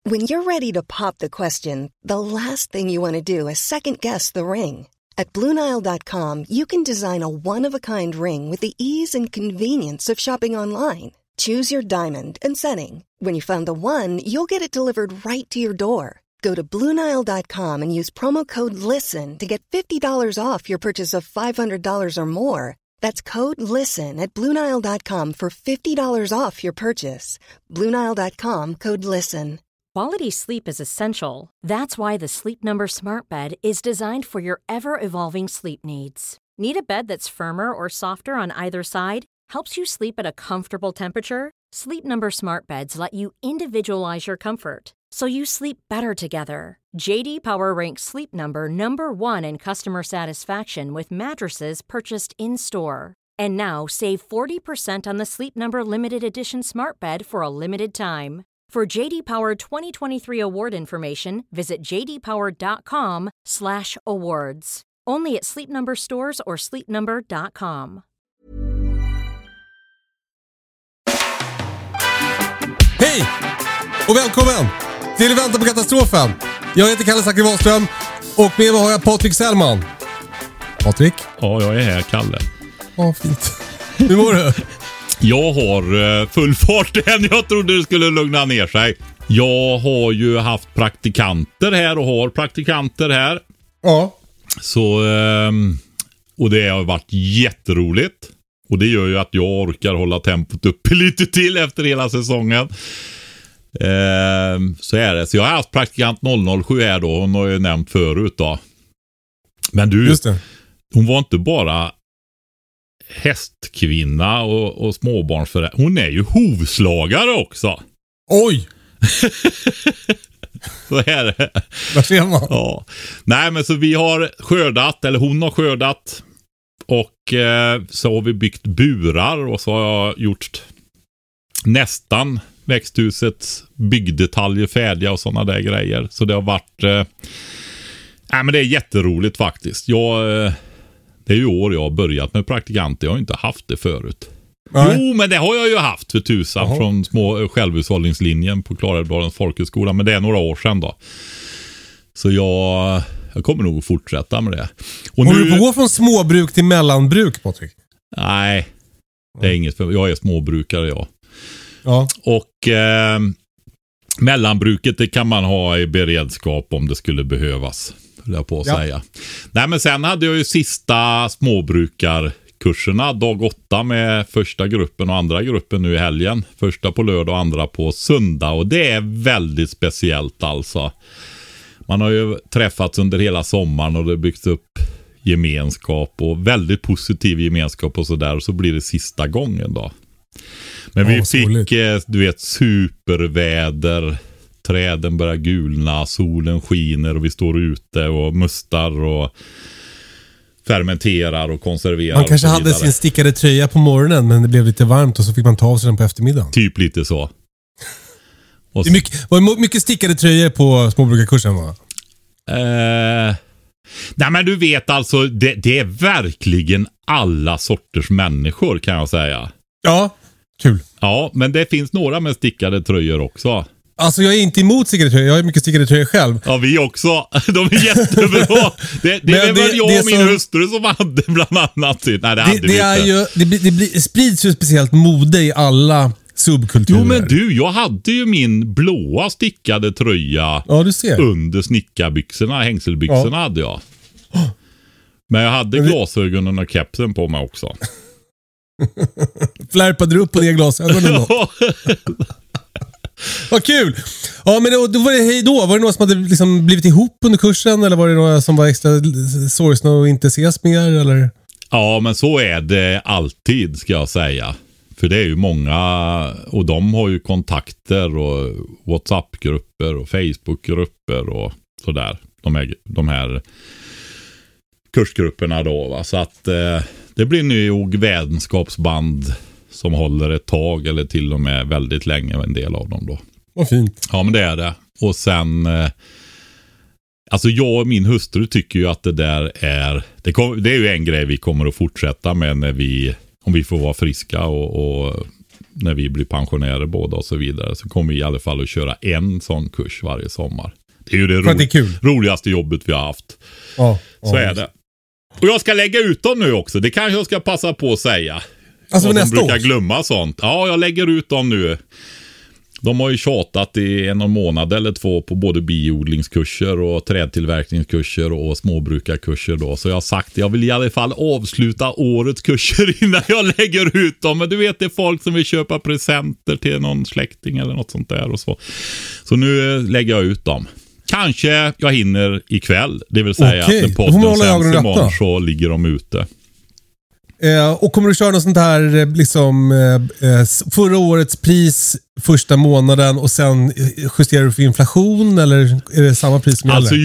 When you're ready to pop the question, the last thing you want to do is second-guess the ring. At BlueNile.com, you can design a one-of-a-kind ring with the ease and convenience of shopping online. Choose your diamond and setting. When you find the one, you'll get it delivered right to your door. Go to BlueNile.com and use promo code LISTEN to get $50 off your purchase of $500 or more. That's code LISTEN at BlueNile.com for $50 off your purchase. BlueNile.com, code LISTEN. Quality sleep is essential. That's why the Sleep Number Smart Bed is designed for your ever-evolving sleep needs. Need a bed that's firmer or softer on either side? Helps you sleep at a comfortable temperature? Sleep Number Smart Beds let you individualize your comfort, so you sleep better together. J.D. Power ranks Sleep Number number 1 in customer satisfaction with mattresses purchased in-store. And now, save 40% on the Sleep Number Limited Edition Smart Bed for a limited time. For J.D. Power 2023 award information, visit jdpower.com/awards. Only at Sleep Number stores or sleepnumber.com. Hej och välkommen till Vänta på katastrofen. Jag heter Kalle Zackari Wahlström och med mig har jag Patrik Sellman. Patrik? Ja, jag är här, Kalle. Ja, fint. Hur mår du? Jag har full fart än. Jag trodde det skulle lugna ner sig. Jag har ju haft praktikanter här och har praktikanter här. Ja. Så, och det har varit jätteroligt. Och det gör ju att jag orkar hålla tempot uppe lite till efter hela säsongen. Så är det. Så jag har haft praktikant 007 här då. Hon har ju nämnt förut då. Men du, just det. Hon var inte bara hästkvinna och småbarnsförälder. Hon är ju hovslagare också. Oj! Så är det. Vad ser man? Ja. Nej, men så vi har skördat, eller hon har skördat. Och så har vi byggt burar och så har jag gjort nästan växthusets byggdetaljer färdiga och sådana där grejer. Så det har varit men det är jätteroligt faktiskt. Det är ju år jag har börjat med praktikanter. Jag har inte haft det förut. Nej. Jo, men det har jag ju haft för tusan. Aha. Från små självhushållningslinjen på Klarälvdalens folkhögskola. Men det är några år sedan då. Så jag kommer nog att fortsätta med det. Och håller du på att gå från småbruk till mellanbruk, Patrik? Nej, det är inget för. Jag är småbrukare, ja. Och mellanbruket, det kan man ha i beredskap om det skulle behövas. Jag på att säga. Nej, men sen hade jag ju sista småbrukarkurserna dag 8 med första gruppen och andra gruppen nu i helgen. Första på lördag och andra på söndag. Och det är väldigt speciellt alltså. Man har ju träffats under hela sommaren och det byggts upp gemenskap och väldigt positiv gemenskap och sådär. Och så blir det sista gången då. Men vi fick, du vet, superväder. Träden börjar gulna, solen skiner och vi står ute och mustar och fermenterar och konserverar. Man kanske hade sin stickade tröja på morgonen men det blev lite varmt och så fick man ta av sig den på eftermiddagen. Typ lite så. Och det var mycket stickade tröjor på småbrukarkursen, va? Nej, men du vet alltså, det är verkligen alla sorters människor, kan jag säga. Ja, kul. Ja, men det finns några med stickade tröjor också. Alltså jag är inte emot stickade tröjor. Jag har mycket stickade tröjor själv. Ja, vi också. De är jättebra. Det är väl jag och min hustru som hade bland annat. Nej, det hade vi inte. Det sprids ju speciellt mode i alla subkulturer. Jo, men du, jag hade ju min blåa stickade tröja under snickarbyxorna, hängselbyxorna hade jag. Men jag hade glasögonen och kepsen på mig också. Flärpade du upp på det glasögonen då? Vad kul! Ja, men då var det hej då. Var det några som hade liksom blivit ihop under kursen? Eller var det några som var extra sorgsna och inte ses mer? Eller? Ja, men så är det alltid, ska jag säga. För det är ju många, och de har ju kontakter och WhatsApp-grupper och Facebook-grupper och sådär. De här kursgrupperna då, va? Så att det blir nog vänskapsband som håller ett tag eller till och med väldigt länge, en del av dem då. Vad fint. Ja, men det är det. Och sen alltså jag och min hustru tycker ju att det där är det är ju en grej vi kommer att fortsätta med när om vi får vara friska och när vi blir pensionärer båda och så vidare, så kommer vi i alla fall att köra en sån kurs varje sommar. Det är ju det roligaste jobbet vi har haft. Så är det. Och jag ska lägga ut dem nu också. Det kanske jag ska passa på att säga. Alltså de nästa brukar år? glömma sånt. Ja, jag lägger ut dem nu. De har ju tjatat i någon månad eller 2 på både biodlingskurser och trädtillverkningskurser och småbrukarkurser då. Så jag har sagt, jag vill i alla fall avsluta årets kurser innan jag lägger ut dem. Men du vet, det är folk som vill köpa presenter till någon släkting eller något sånt där och så. Så nu lägger jag ut dem. Kanske jag hinner ikväll. Det vill säga att den podden sänds imorgon, så ligger de ute. Och kommer du köra något sånt här liksom förra årets pris första månaden och sen justerar du för inflation, eller är det samma pris som gäller? Alltså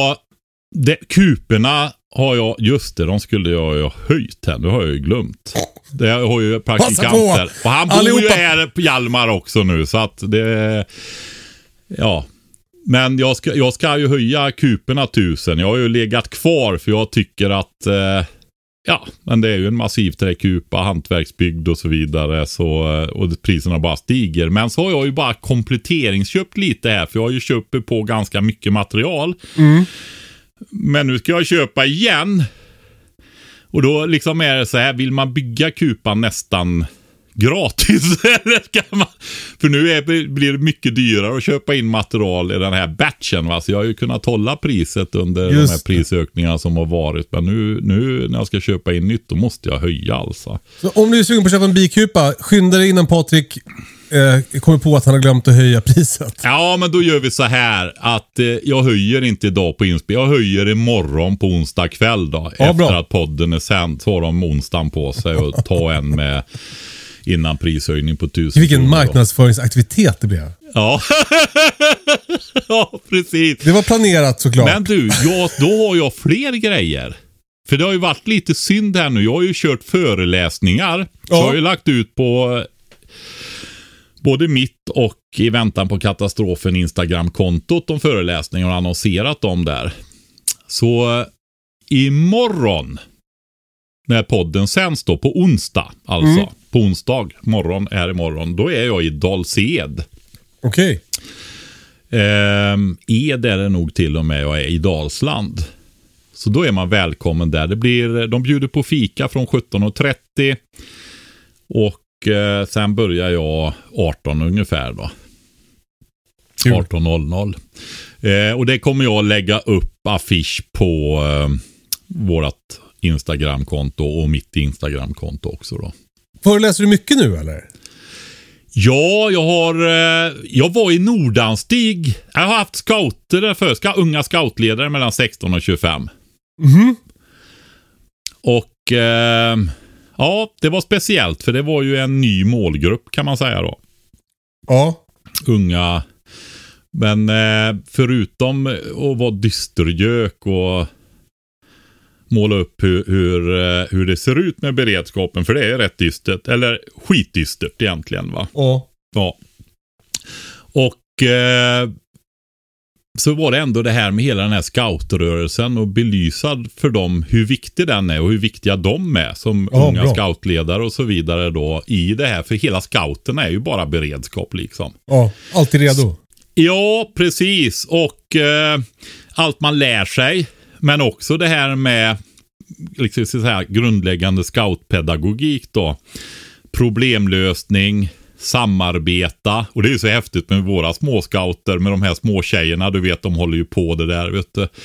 kuperna har jag, just det, de skulle jag ju ha höjt här. Nu har jag ju glömt. Det har ju praktikanter. Och han bor ju här på Hjalmar också nu, så att det, ja. Men jag ska ju höja kuperna 1000. Jag har ju legat kvar för jag tycker att men det är ju en massiv träkupa, hantverksbyggd och så vidare, så, och priserna bara stiger. Men så har jag ju bara kompletteringsköpt lite här, för jag har ju köpt på ganska mycket material. Men nu ska jag köpa igen. Och då liksom är det så här, vill man bygga kupan nästan gratis eller ska man, för nu blir det mycket dyrare att köpa in material i den här batchen, va? Så jag har ju kunnat hålla priset under de här prisökningarna som har varit, men nu när jag ska köpa in nytt, då måste jag höja alltså. Så om du är sugen på att köpa en bikupa, skynda dig innan Patrik kommer på att han har glömt att höja priset. Ja, men då gör vi så här att jag höjer inte idag på inspel. Jag höjer imorgon på onsdag kväll då, efter att podden är sänd, så har de onsdagen på sig och ta en med innan prishöjning på 1000. Vilken marknadsföringsaktivitet det blev. Ja. Ja, precis. Det var planerat såklart. Men du, då har jag fler grejer. För det har ju varit lite synd här nu. Jag har ju kört föreläsningar. Så jag har ju lagt ut på både mitt och i väntan på katastrofen Instagram-kontot om föreläsningar och annonserat dem där. Så imorgon, när podden sänds då på onsdag, alltså på onsdag morgon är imorgon, då är jag i Dals-Ed. Okej. Ed är det nog till och med, jag är i Dalsland. Så då är man välkommen där. De bjuder på fika från 17:30 och sen börjar jag 18 ungefär då. 18:00. Och det kommer jag lägga upp affisch på vårat Instagramkonto och mitt Instagramkonto också då. Föreläser du mycket nu eller? Ja, jag var i Nordanstig. Jag har haft scouter där för unga scoutledare mellan 16 och 25. Och det var speciellt, för det var ju en ny målgrupp kan man säga då. Ja. Unga. Men förutom att vara dystergök och måla upp hur det ser ut med beredskapen, för det är rätt dystert, eller skitdystert egentligen, va? Ja. Och så var det ändå det här med hela den här scoutrörelsen och belysad för dem hur viktig den är och hur viktiga de är som unga scoutledare och så vidare då i det här, för hela scouten är ju bara beredskap liksom. Ja, alltid redo. Ja, precis. Och allt man lär sig, men också det här med liksom så här grundläggande scoutpedagogik då. Problemlösning, samarbeta. Och det är ju så häftigt med våra små scouter, med de här små tjejerna, du vet, de håller ju på det där, vet du.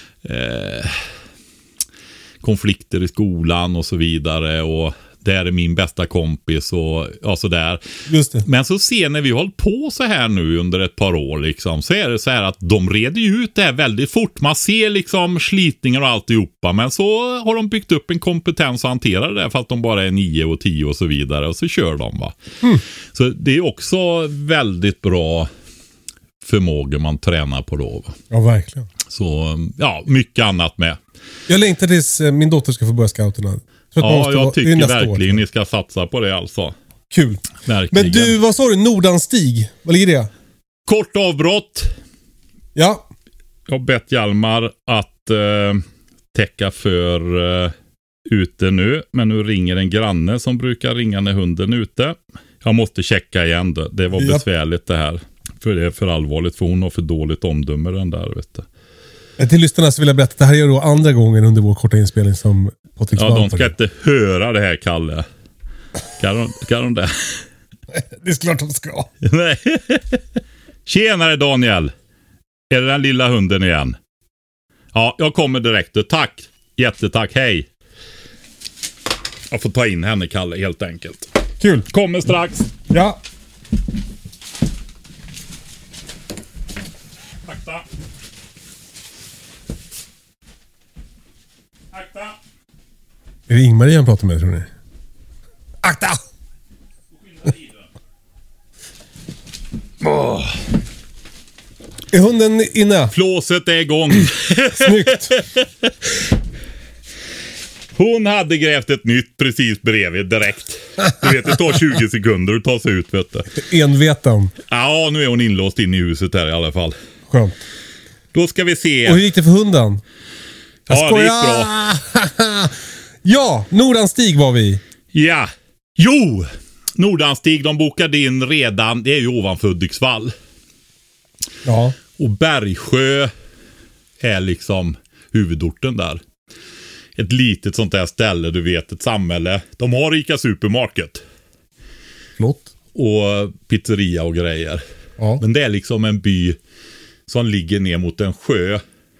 Konflikter i skolan och så vidare, och där är min bästa kompis och ja, sådär. Just det. Men så ser när vi har hållit på så här nu under ett par år liksom, så är det så här att de reder ju ut det här väldigt fort. Man ser liksom slitningar och alltihopa, men så har de byggt upp en kompetens att hantera det för att de bara är 9 och 10 och så vidare, och så kör de, va. Så det är också väldigt bra förmåga man tränar på då, va? Ja, verkligen. Så ja, mycket annat med. Jag längtar tills min dotter ska få börja scouterna. Ja, jag tycker verkligen ni ska satsa på det alltså. Kul. Verkligen. Men du, vad sa du? Nordanstig? Vad ligger det? Kort avbrott. Ja. Jag har bett Hjalmar att täcka för ute nu. Men nu ringer en granne som brukar ringa när hunden är ute. Jag måste checka igen det. Det var besvärligt det här. För det är för allvarligt, för hon har för dåligt omdöme den där, vet du. Till lyssnarna så vill jag berätta att det här är då andra gången under vår korta inspelning som Patrik Ja, de ska inte höra det här, Kalle. Kan de det? Det är klart de ska. Nej. Tjenare Daniel. Är det den lilla hunden igen? Ja, jag kommer direkt. Tack. Jättetack. Hej. Jag får ta in henne, Kalle, helt enkelt. Kul. Kommer strax. Ja. Akta. Akta. Är det Ingmarie han pratar med, tror ni? Akta! Är hunden inne? Flåset är igång. Snyggt. Hon hade grävt ett nytt precis bredvid direkt. Du vet, det tar 20 sekunder att ta sig ut, vet du. Enveten. Ja, nu är hon inlåst in i huset här i alla fall. Skönt. Då ska vi se. Och hur gick det för hunden? Ja, det gick bra. Ja, Nordanstig var vi. Ja. Jo! Nordanstig, de bokade in redan. Det är ju ovanför Hudiksvall. Ja. Och Bergsjö är liksom huvudorten där. Ett litet sånt där ställe, du vet, ett samhälle. De har Ica Supermarket. Flott. Och pizzeria och grejer. Ja. Men det är liksom en by som ligger ner mot en sjö.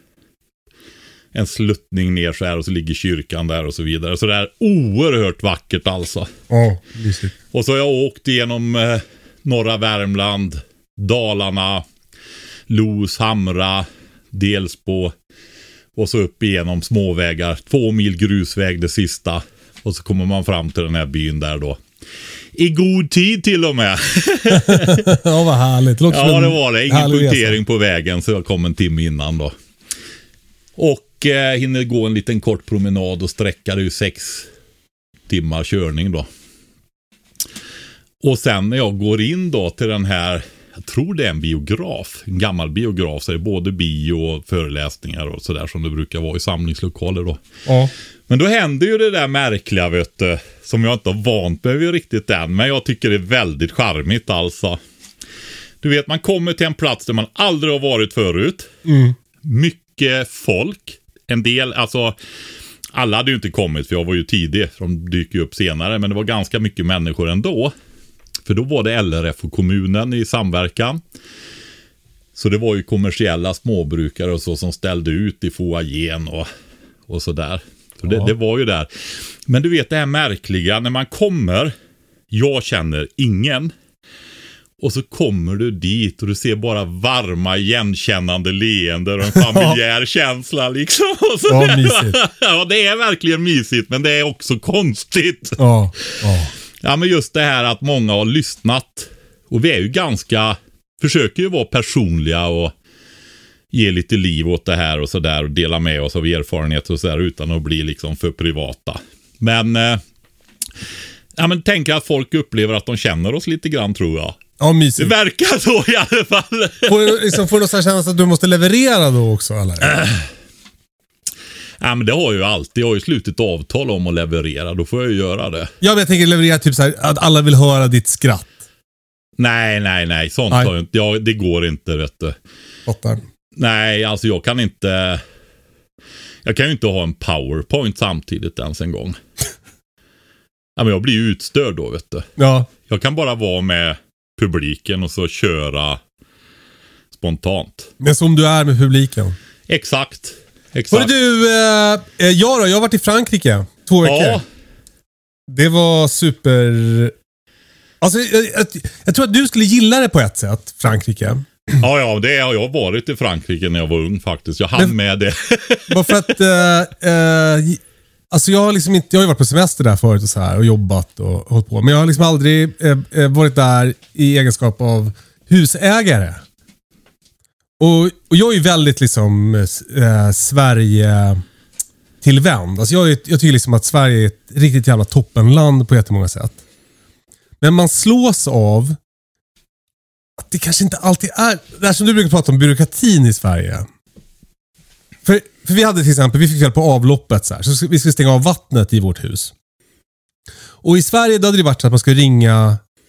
En sluttning ner så här, och så ligger kyrkan där och så vidare. Så det är oerhört vackert alltså. Ja, mysigt. Och så har jag åkt igenom norra Värmland, Dalarna, Los, Hamra, Delsbo. Och så upp igenom småvägar. 2 mil grusväg det sista. Och så kommer man fram till den här byn där då. I god tid till och med. Ja, vad härligt. Ja, det var det. Ingen punktering på vägen, så jag kom en timme innan då. Och hinner gå en liten kort promenad och sträcka det ju 6 timmar körning då. Och sen när jag går in då till den här, jag tror det är en biograf, en gammal biograf, så är det både bio och föreläsningar och sådär som det brukar vara i samlingslokaler då. Ja. Men då händer ju det där märkliga, vet du, som jag inte har vant mig vid riktigt än, men jag tycker det är väldigt charmigt alltså. Du vet, man kommer till en plats där man aldrig har varit förut. Mycket folk. En del, alltså alla hade ju inte kommit, för jag var ju tidig, de dyker ju upp senare, men det var ganska mycket människor ändå. För då var det LRF och kommunen i samverkan. Så det var ju kommersiella småbrukare och så som ställde ut i foajén och sådär. Så det var ju där. Men du vet det här märkliga, när man kommer, jag känner ingen. Och så kommer du dit och du ser bara varma, igenkännande leender och en familjär känsla liksom. Och så ja, mysigt. Ja, det är verkligen mysigt, men det är också konstigt. Ja, ja. Ja, men just det här att många har lyssnat. Och vi är ju ganska, försöker ju vara personliga och ge lite liv åt det här och sådär. Och dela med oss av erfarenheter och sådär utan att bli liksom för privata. Men, ja, men tänk att folk upplever att de känner oss lite grann, tror jag. Ja, mysigt. Det verkar så i alla fall. Får du så känna att du måste leverera då också, eller? Ja, men det har ju alltid. Jag har ju slutit avtal om att leverera. Då får jag ju göra det. Ja, men jag tänker leverera typ så här att alla vill höra ditt skratt. Nej. Sånt har jag inte. Ja, det går inte, vet du. Fattar. Nej, alltså jag kan inte. Jag kan ju inte ha en PowerPoint samtidigt ens en gång. Ja, men jag blir ju utstörd då, vet du. Ja. Jag kan bara vara med publiken och så köra spontant. Men som du är med publiken. Exakt. Hörru du, jag har varit i Frankrike 2 veckor. Ja. Det var super. Alltså, jag tror att du skulle gilla det på ett sätt, Frankrike. Ja, det har jag varit i Frankrike när jag var ung faktiskt. Jag hann med det. Bara för att alltså jag har liksom inte, jag har ju varit på semester där förut och så här och jobbat och hållit på. Men jag har liksom aldrig varit där i egenskap av husägare. Och jag är ju väldigt liksom Sverige tillvänd. Alltså jag tycker liksom att Sverige är ett riktigt jävla toppenland på jättemånga sätt. Men man slås av att det kanske inte alltid är det här som du brukar prata om, byråkratin i Sverige. För vi hade till exempel, vi fick fel på avloppet så vi skulle stänga av vattnet i vårt hus. Och i Sverige då hade det varit så att man ska ringa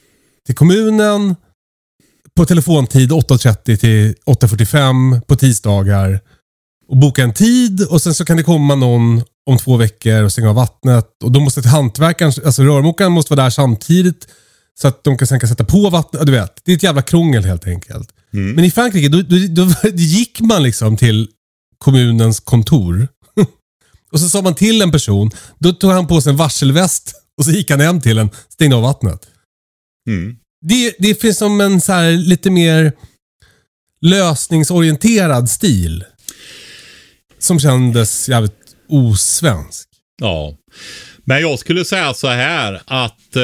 till kommunen på telefontid 8.30 till 8.45 på tisdagar och boka en tid och sen så kan det komma någon om 2 veckor och stänga av vattnet och då måste hantverkaren, alltså rörmokaren måste vara där samtidigt så att de sen kan sätta på vattnet. Du vet, det är ett jävla krångel helt enkelt. Men i Frankrike då gick man liksom till kommunens kontor och så sa man till en person, då tog han på sig en varselväst och så gick han hem till en, stängde av vattnet. Det finns som en så här lite mer lösningsorienterad stil som kändes jävligt osvensk. Ja, men jag skulle säga så här att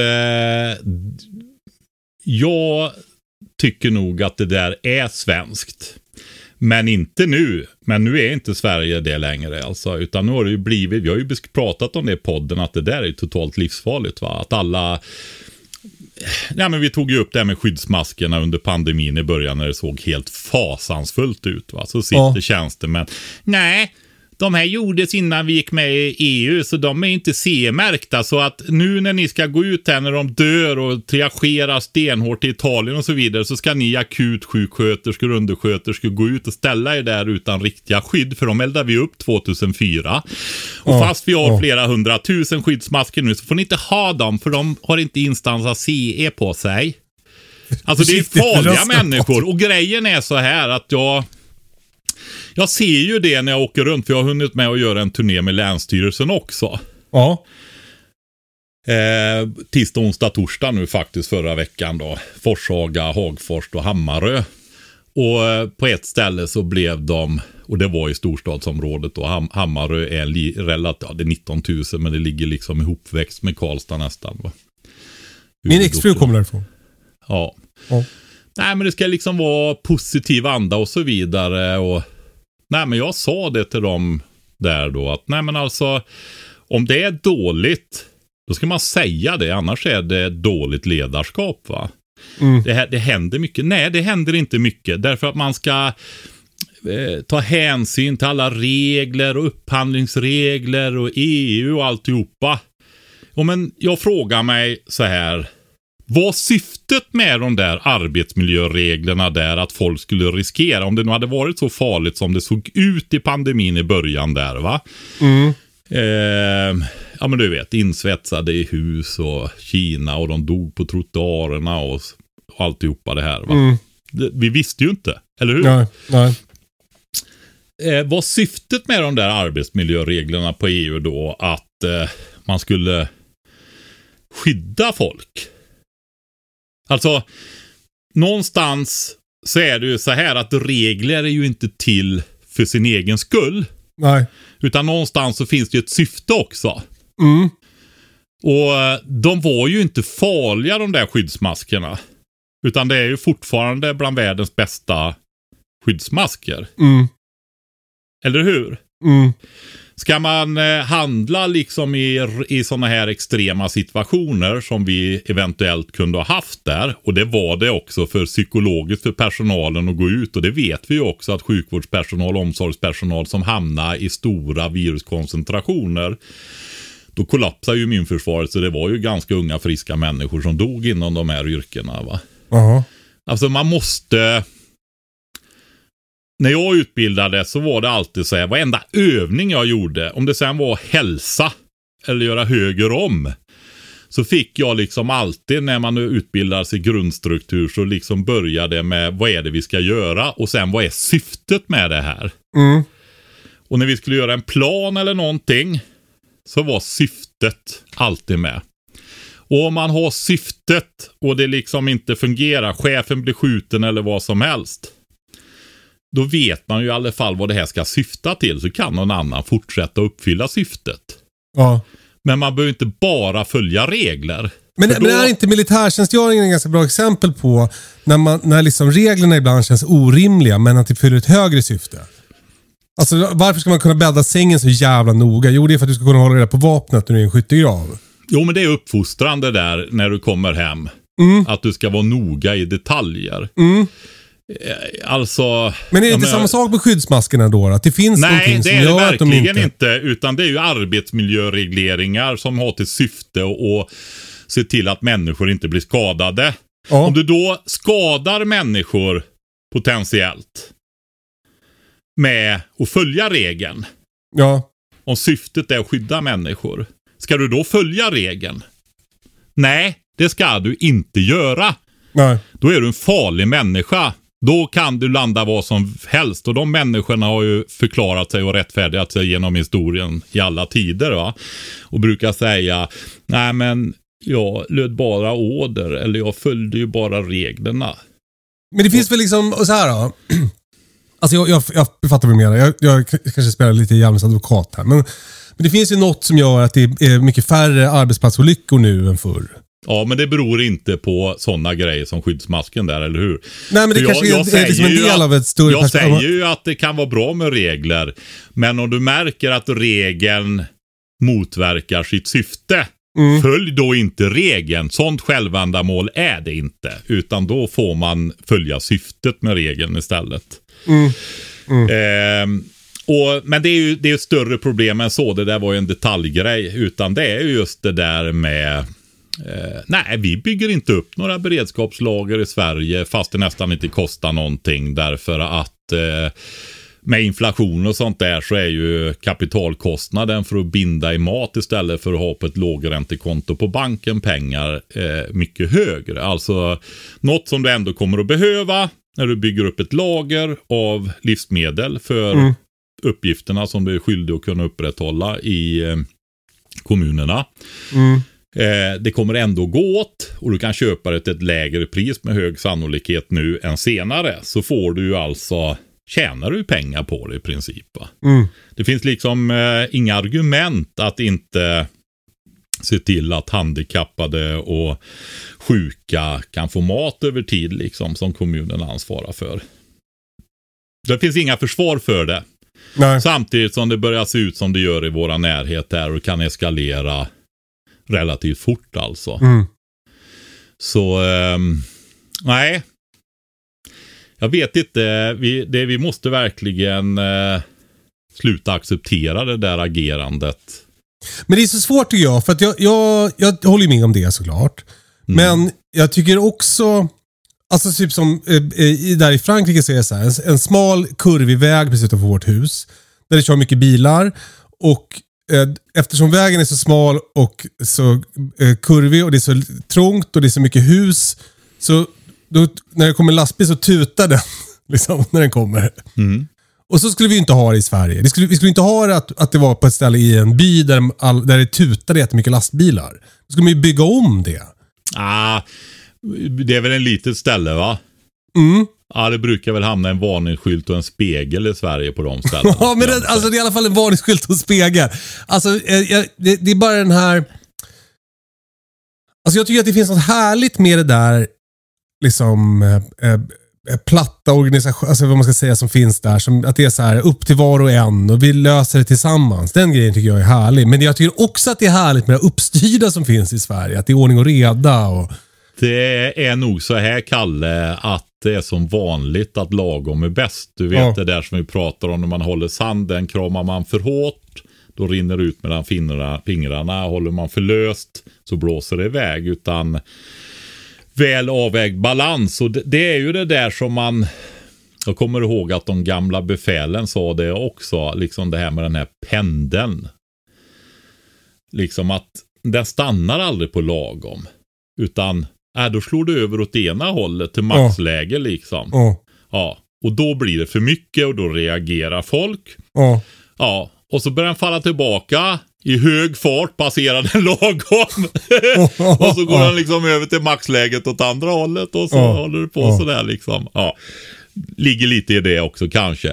jag tycker nog att det där är svenskt. Men inte nu. Men nu är inte Sverige det längre alltså. Utan nu har det ju blivit, vi har ju pratat om det i podden, att det där är totalt livsfarligt va. Att alla... Ja, men vi tog ju upp det här med skyddsmaskerna under pandemin i början när det såg helt fasansfullt ut va. Så sitter tjänstemän. Nej, de här gjordes innan vi gick med i EU så de är inte CE-märkta. Så att nu när ni ska gå ut här när de dör och triagerar stenhårt i Italien och så vidare så ska ni akutsjuksköterskor och undersköterskor gå ut och ställa er där utan riktiga skydd. För de eldade vi upp 2004. Och fast vi har flera 100 000 skyddsmasker nu så får ni inte ha dem för de har inte instans av CE på sig. Alltså det är farliga människor. Och grejen är så här att jag ser ju det när jag åker runt för jag har hunnit med att göra en turné med Länsstyrelsen också. Ja. Tisdag, onsdag, torsdag nu faktiskt förra veckan då. Forshaga, Hagfors och Hammarö. Och på ett ställe så blev de, och det var i storstadsområdet då, Hammarö är relativt, det är 19 000 men det ligger liksom ihopväxt med Karlstad nästan va. Min exfru kommer därifrån. Ja. Nej men det ska liksom vara positiv anda och så vidare och nej men jag sa det till dem där då att nej men alltså om det är dåligt då ska man säga det, annars är det dåligt ledarskap va. Det händer mycket. Nej, det händer inte mycket därför att man ska ta hänsyn till alla regler och upphandlingsregler och EU och alltihopa. Men jag frågar mig så här, vad syftet med de där arbetsmiljöreglerna där att folk skulle riskera om det nu hade varit så farligt som det såg ut i pandemin i början där va? Ja men du vet, insvetsade i hus och Kina och de dog på trottoarerna och alltihopa det här va? Vi visste ju inte, eller hur? Nej. Vad syftet med de där arbetsmiljöreglerna på EU då att man skulle skydda folk? Alltså, någonstans så är det ju så här att regler är ju inte till för sin egen skull. Nej. Utan någonstans så finns det ju ett syfte också. Och de var ju inte farliga de där skyddsmaskerna. Utan det är ju fortfarande bland världens bästa skyddsmasker. Eller hur? Ska man handla liksom i såna här extrema situationer som vi eventuellt kunde ha haft där, och det var det också för psykologiskt för personalen att gå ut, och det vet vi ju också att sjukvårdspersonal och omsorgspersonal som hamnar i stora viruskoncentrationer, då kollapsar ju immunförsvaret, så det var ju ganska unga friska människor som dog inom de här yrkena va. Alltså man måste... När jag utbildade så var det alltid så här, varenda övning jag gjorde, om det sen var hälsa eller göra höger om, så fick jag liksom alltid när man utbildar sig i grundstruktur så liksom började med vad är det vi ska göra och sen vad är syftet med det här. Och när vi skulle göra en plan eller någonting så var syftet alltid med. Och om man har syftet och det liksom inte fungerar, chefen blir skjuten eller vad som helst, då vet man ju i alla fall vad det här ska syfta till, så kan någon annan fortsätta uppfylla syftet. Ja. Men man behöver inte bara följa regler. Men är inte militärtjänstgöringen en ganska bra exempel på när liksom reglerna ibland känns orimliga men att det fyller ett högre syfte? Alltså varför ska man kunna bädda sängen så jävla noga? Jo, det är för att du ska kunna hålla reda på vapnet när du är i en skyttegrav. Jo, men det är uppfostrande där när du kommer hem. Att du ska vara noga i detaljer. Alltså, men är det inte samma sak med skyddsmaskerna då? Att det finns någonting som gör att de inte... Nej, det är verkligen inte. Utan det är ju arbetsmiljöregleringar som har till syfte att se till att människor inte blir skadade. Ja. Om du då skadar människor potentiellt med att följa regeln. Ja. Om syftet är att skydda människor. Ska du då följa regeln? Nej, det ska du inte göra. Nej. Då är du en farlig människa. Då kan du landa vad som helst. Och de människorna har ju förklarat sig och rättfärdigat sig genom historien i alla tider. Va? Och brukar säga, nej men jag löd bara order. Eller jag följde ju bara reglerna. Men det finns väl liksom, och så här då. Alltså jag fattar vad du menar. Jag kanske spelar lite djävulens advokat här. Men det finns ju något som gör att det är mycket färre arbetsplatsolyckor nu än förr. Ja, men det beror inte på sådana grejer som skyddsmasken där, eller hur? Nej, men det kanske är liksom en del av ett större perspektiv. Jag säger ju att det kan vara bra med regler. Men om du märker att regeln motverkar sitt syfte, följ då inte regeln. Sånt självändamål är det inte. Utan då får man följa syftet med regeln istället. Men det är ju ett större problem än så. Det där var ju en detaljgrej. Utan det är ju just det där med... nej, vi bygger inte upp några beredskapslager i Sverige fast det nästan inte kostar någonting. Därför att med inflation och sånt där så är ju kapitalkostnaden för att binda i mat istället för att ha på ett lågräntekonto på banken pengar mycket högre. Alltså något som du ändå kommer att behöva när du bygger upp ett lager av livsmedel för uppgifterna som du är skyldig att kunna upprätthålla i kommunerna. Det kommer ändå gå åt och du kan köpa det till ett lägre pris med hög sannolikhet nu än senare. Så får du ju alltså, tjänar du pengar på det i princip. Det finns liksom inga argument att inte se till att handikappade och sjuka kan få mat över tid liksom, som kommunen ansvarar för. Det finns inga försvar för det. Nej. Samtidigt som det börjar se ut som det gör i våra närhet där och kan eskalera relativt fort alltså. Så nej. Jag vet inte. Vi måste verkligen sluta acceptera det där agerandet. Men det är så svårt tycker jag. För att jag håller med om det såklart. Men jag tycker också... Alltså typ som där i Frankrike så är det så här. En smal kurvig väg precis utanför vårt hus. Där det kör mycket bilar. Och eftersom vägen är så smal och så kurvig och det är så trångt och det är så mycket hus. Så då, när det kommer en lastbil så tutar den liksom, när den kommer. Och så skulle vi inte ha det i Sverige. Vi skulle inte ha det att det var på ett ställe i en by där det tutade jättemycket lastbilar. Då skulle man ju bygga om det. Det är väl en litet ställe va? Ja, det brukar väl hamna en varningsskylt och en spegel i Sverige på de ställena. Ja, men det är i alla fall en varningsskylt och en spegel. Alltså, det är bara den här... Alltså jag tycker att det finns något härligt med det där liksom platta organisation, alltså vad man ska säga som finns där. Som att det är så här upp till var och en och vi löser det tillsammans. Den grejen tycker jag är härlig. Men jag tycker också att det är härligt med det uppstyrda som finns i Sverige. Att det är ordning och reda och... Det är nog så här, Kalle, att det är som vanligt att lagom är bäst. Du vet det där som vi pratar om när man håller sanden. Kramar man för hårt, då rinner det ut mellan fingrarna. Håller man för löst så blåser det iväg. Utan väl avvägd balans. Och det är ju det där som man... Jag kommer ihåg att de gamla befälen sa det också. Liksom det här med den här pendeln. Liksom att den stannar aldrig på lagom. Utan... då slår du över åt ena hållet till maxläge liksom. Ja, och då blir det för mycket och då reagerar folk. Ja, och så börjar den falla tillbaka i hög fart, passerar den lagom. Och så går den liksom över till maxläget åt andra hållet och så håller det på sådär liksom. Ja, ligger lite i det också kanske.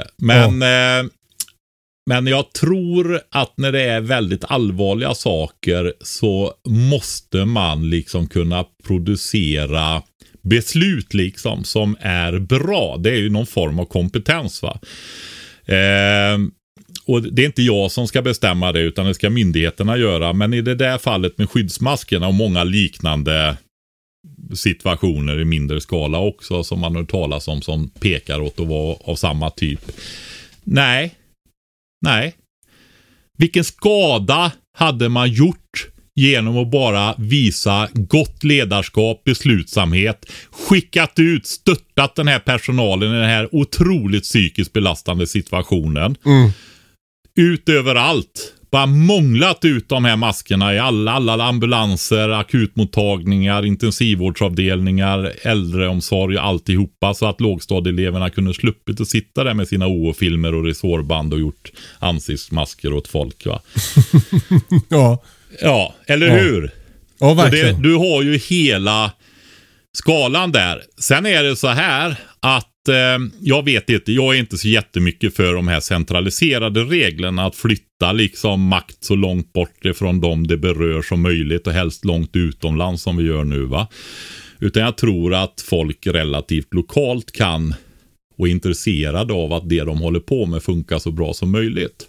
Men jag tror att när det är väldigt allvarliga saker så måste man liksom kunna producera beslut liksom som är bra. Det är ju någon form av kompetens va. Och det är inte jag som ska bestämma det utan det ska myndigheterna göra. Men i det där fallet med skyddsmaskerna och många liknande situationer i mindre skala också som man har talas om som pekar åt att vara av samma typ. Nej. Vilken skada hade man gjort genom att bara visa gott ledarskap, beslutsamhet, skickat ut, stöttat den här personalen i den här otroligt psykiskt belastande situationen. Ut överallt. Bara månglat ut de här maskerna i alla ambulanser, akutmottagningar, intensivvårdsavdelningar, äldreomsorg, alltihopa, så att lågstadieeleverna kunde sluppit att sitta där med sina OO-filmer och resårband och gjort ansiktsmasker åt folk, va? Ja, eller hur? Ja, verkligen. Du har ju hela skalan där. Sen är det så här att jag vet inte, jag är inte så jättemycket för de här centraliserade reglerna, att flytta liksom makt så långt bort ifrån dem det berör som möjligt och helst långt utomlands som vi gör nu, va? Utan jag tror att folk relativt lokalt kan och är intresserade av att det de håller på med funkar så bra som möjligt.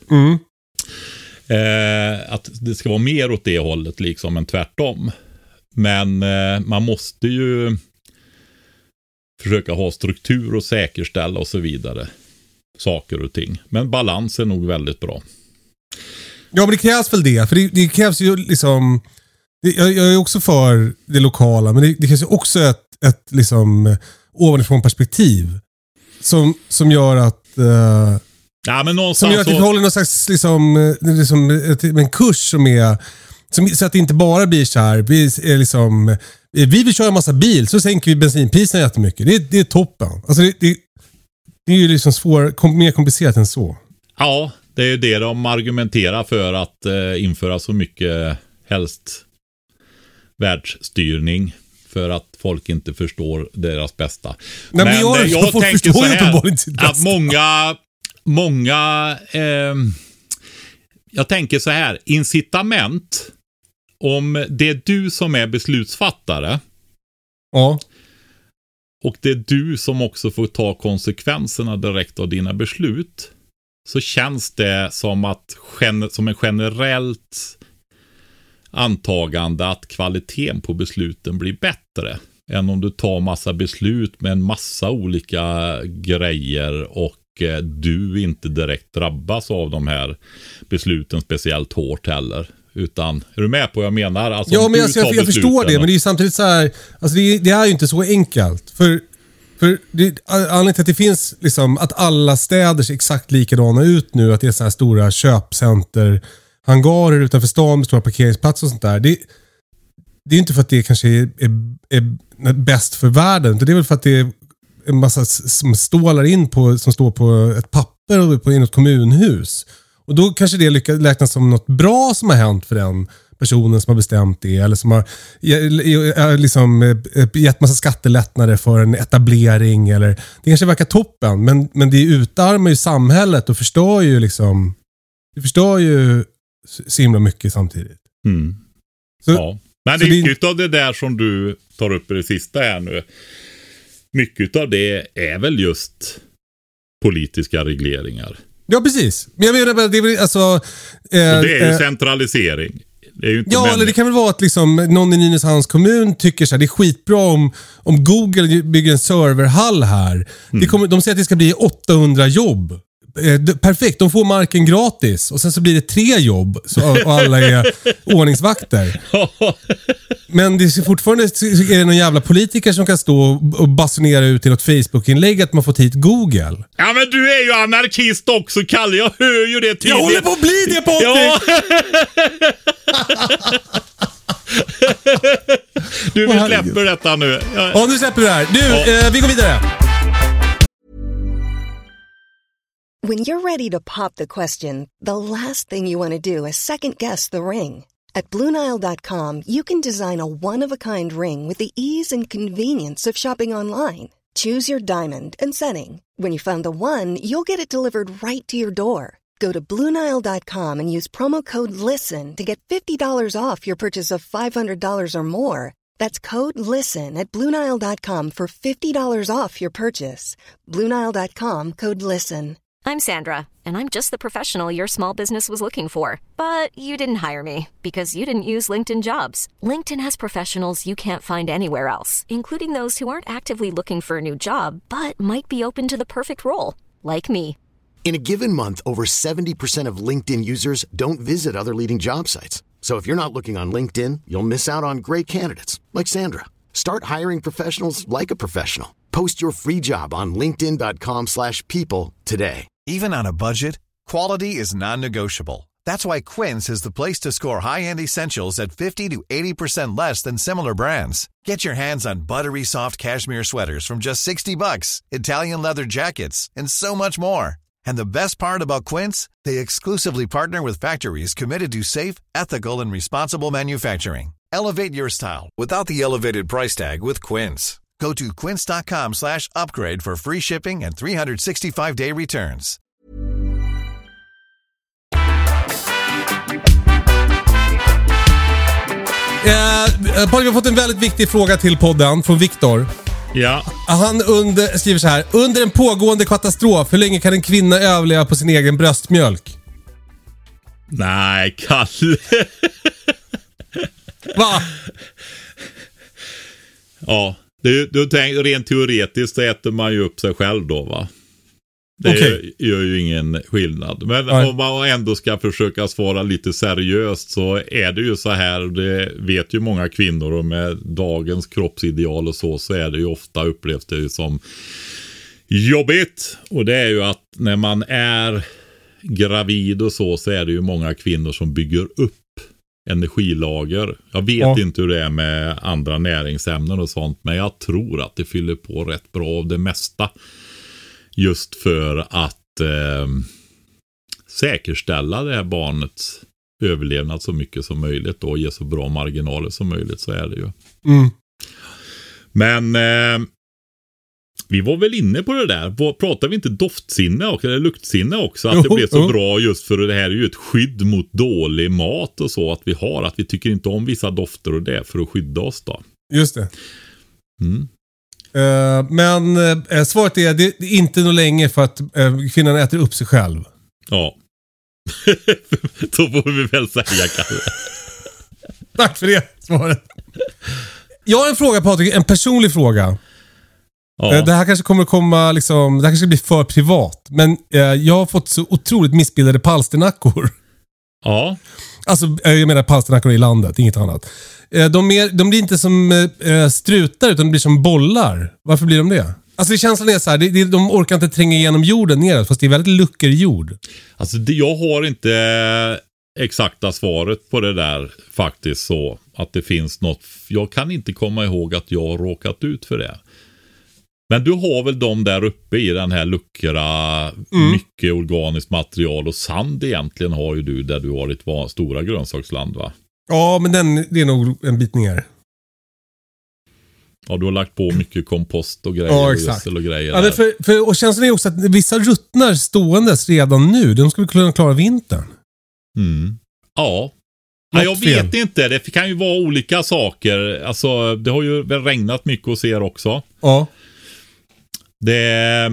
Att det ska vara mer åt det hållet liksom än tvärtom. Men man måste ju försöka ha struktur och säkerställa och så vidare saker och ting. Men balans är nog väldigt bra. Ja, men det krävs väl det. För det krävs ju liksom... Jag är också för det lokala, men det krävs ju också ett liksom ovanifrån perspektiv som gör att... Ja, men någonstans som gör att vi håller någon slags liksom en kurs som är... så att det inte bara blir så här. Vi vill köra en massa bil, så sänker vi bensinpriserna jättemycket. Det är toppen. Alltså det är ju liksom mer komplicerat än så. Ja, det är ju det de argumenterar för, att införa så mycket helst världsstyrning för att folk inte förstår deras bästa. Nej, men jag tänker så här att många jag tänker så här, incitament, om det är du som är beslutsfattare, ja, och det är du som också får ta konsekvenserna direkt av dina beslut, så känns det som en generellt antagande att kvaliteten på besluten blir bättre än om du tar massa beslut med en massa olika grejer och du inte direkt drabbas av de här besluten speciellt hårt heller. Utan, är du med på vad jag menar? Alltså, ja, men jag förstår det, men det är ju samtidigt så här, alltså det är ju inte så enkelt. För anledningen till att det finns liksom, att alla städer ser exakt likadana ut nu, att det är så här stora köpcenter, hangarer utanför stan med stora parkeringsplatser och sånt där. Det är inte för att det kanske är bäst för världen, det är väl för att det är en massa som stålar som står på ett papper i något kommunhus. Och då kanske det räknas som något bra som har hänt för den personen som har bestämt det, eller som har liksom gett massa skattelättnader för en etablering, eller det kanske verkar toppen, men det utarmar ju samhället och förstör ju så himla mycket samtidigt. Så, ja. Men mycket av det där som du tar upp i det sista här nu, mycket av det är väl just politiska regleringar. Ja, precis. Men jag menar bara, det är alltså... det är ju centralisering. Det är ju inte eller det kan väl vara att liksom, någon i Nynäshamns kommun tycker så här, det är skitbra om Google bygger en serverhall här. De säger att det ska bli 800 jobb. Perfekt, de får marken gratis. Och sen så blir det 3 jobb och alla är ordningsvakter. Men det är fortfarande är det någon jävla politiker som kan stå och basunera ut i något Facebook-inlägg att man fått hit Google. Ja, men du är ju anarkist också, Kalle. Jag hör ju det tydligt. Jag håller på att bli det, Patrik! Du, vi släpper detta nu. Ja, nu släpper vi det här. Vi går vidare. When you're ready to pop the question, the last thing you want to do is second-guess the ring. At BlueNile.com, you can design a one-of-a-kind ring with the ease and convenience of shopping online. Choose your diamond and setting. When you find the one, you'll get it delivered right to your door. Go to BlueNile.com and use promo code LISTEN to get $50 off your purchase of $500 or more. That's code LISTEN at BlueNile.com for $50 off your purchase. BlueNile.com, code LISTEN. I'm Sandra, and I'm just the professional your small business was looking for. But you didn't hire me because you didn't use LinkedIn Jobs. LinkedIn has professionals you can't find anywhere else, including those who aren't actively looking for a new job, but might be open to the perfect role, like me. In a given month, over 70% of LinkedIn users don't visit other leading job sites. So if you're not looking on LinkedIn, you'll miss out on great candidates like Sandra. Start hiring professionals like a professional. Post your free job on linkedin.com/people today. Even on a budget, quality is non-negotiable. That's why Quince is the place to score high-end essentials at 50 to 80% less than similar brands. Get your hands on buttery soft cashmere sweaters from just $60, Italian leather jackets, and so much more. And the best part about Quince, they exclusively partner with factories committed to safe, ethical, and responsible manufacturing. Elevate your style without the elevated price tag with Quince. Go to quince.com/upgrade for free shipping and 365-day returns. Paul, vi har fått en väldigt viktig fråga till podden från Viktor. Ja. Han skriver så här: under en pågående katastrof, hur länge kan en kvinna överleva på sin egen bröstmjölk? Nej, Kalle. Va? Ja, du tänker rent teoretiskt så äter man ju upp sig själv då, va? Det gör ju ingen skillnad. Men om man ändå ska försöka svara lite seriöst så är det ju så här, och det vet ju många kvinnor, och med dagens kroppsideal och så är det ju ofta upplevt det som jobbigt. Och det är ju att när man är gravid och så är det ju många kvinnor som bygger upp energilager. Jag vet inte hur det är med andra näringsämnen och sånt, men jag tror att det fyller på rätt bra av det mesta. Just för att säkerställa det här barnets överlevnad så mycket som möjligt och ge så bra marginaler som möjligt, så är det ju. Mm. Men vi var väl inne på det där. Pratar vi inte doftsinne också, eller luktsinne också? Att det blev så bra just för det här är ju ett skydd mot dålig mat och så att vi har. Att vi tycker inte om vissa dofter och det för att skydda oss då. Just det. Mm. Men svaret är det är inte nog länge för att kvinnan äter upp sig själv. Ja. Så får vi väl säga, Kalle. Tack för det svaret. Jag har en fråga, Patrik, en personlig fråga. Ja. Det här kanske kommer att komma liksom, det här kanske blir för privat, men jag har fått så otroligt missbildade palsternackor. Ja. Alltså jag menar palsternackor i landet, inget annat. De blir inte som strutar utan de blir som bollar. Varför blir de det? Alltså känslan är så här, de orkar inte tränga igenom jorden neråt, fast det är väldigt luckor jord. Alltså jag har inte exakta svaret på det där faktiskt, så att det finns något. Jag kan inte komma ihåg att jag har råkat ut för det. Men du har väl de där uppe i den här luckra, mycket organiskt material och sand egentligen har ju du där du har ditt stora grönsaksland, va? Ja, men det är nog en bit ner. Ja, du har lagt på mycket kompost och grejer. Ja, exakt. Och grejer. Ja, och känslan är också att vissa ruttnar ståendes redan nu. De skulle kunna klara vintern. Mm. Ja. Jag vet inte. Det kan ju vara olika saker. Alltså, det har ju väl regnat mycket hos er också. Ja. Det är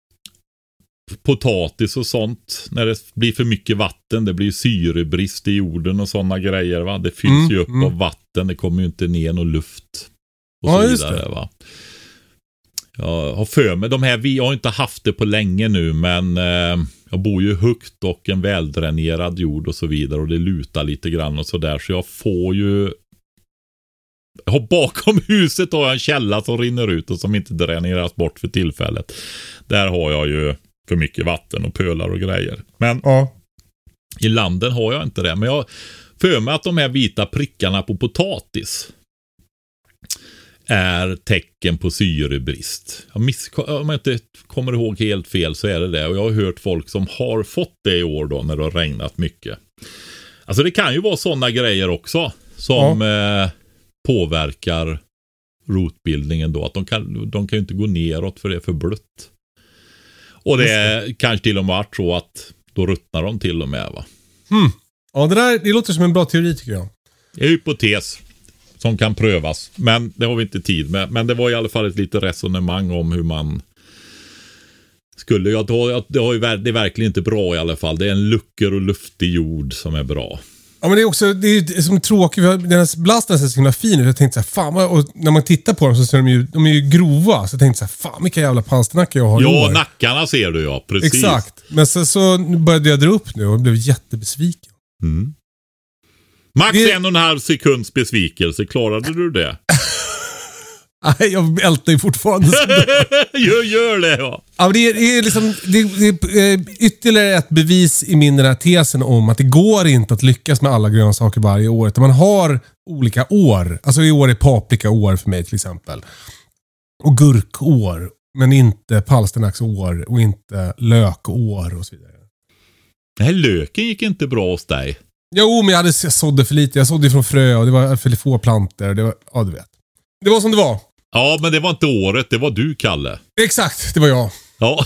potatis och sånt. När det blir för mycket vatten. Det blir syrebrist i jorden och sådana grejer, va? Det fylls ju upp av vatten. Det kommer ju inte ner någon luft. Och så vidare, va? Jag har för mig, jag har inte haft det på länge nu, men jag bor ju högt och en väldränerad jord och så vidare, och det lutar lite grann och så där, så jag får ju bakom huset har jag en källa som rinner ut och som inte dräneras bort för tillfället. Där har jag ju för mycket vatten och pölar och grejer. Men i landen har jag inte det. Men jag för mig att de här vita prickarna på potatis är tecken på syrebrist. Om jag inte kommer ihåg helt fel så är det. Och jag har hört folk som har fått det i år då när det har regnat mycket. Alltså det kan ju vara sådana grejer också som påverkar rotbildningen då. Att de kan ju inte gå neråt för det är för blött. Och det kanske till och med varit så att då ruttnar de till och med, va? Ja, det låter som en bra teori tycker jag. Det är hypotes som kan prövas. Men det har vi inte tid med. Men det var i alla fall ett litet resonemang om hur man skulle. Det är verkligen inte bra i alla fall. Det är en luckor och luftig jord som är bra. Ja, men det är också som tråkigt. Den här blasten ser så himla fin ut. Jag tänkte så här, fan, och när man tittar på dem så ser de är ju grova. Så jag tänkte så här, fan vilka jävla palsternackor jag har. Ja, nackarna ser du, ja, precis. Exakt. Men så började jag dra upp nu och blev jättebesviken. Max 1,5 sekunds besvikelse. Klarade du det? Nej, jag ältar ju fortfarande. Gör det, ja. Ja, det är liksom det är ytterligare ett bevis i min den här tesen om att det går inte att lyckas med alla grönsaker varje år. Utan man har olika år. Alltså i år är paprika-år för mig till exempel. Och gurkår. Men inte palsternacksår och inte lökår och så vidare. Nej, löken gick inte bra hos dig. Jo, men jag sådde för lite. Jag sådde från frö och det var för få planter. Det var, ja, du vet. Det var som det var. Ja, men det var inte året. Det var du, Kalle. Exakt, det var jag. Ja.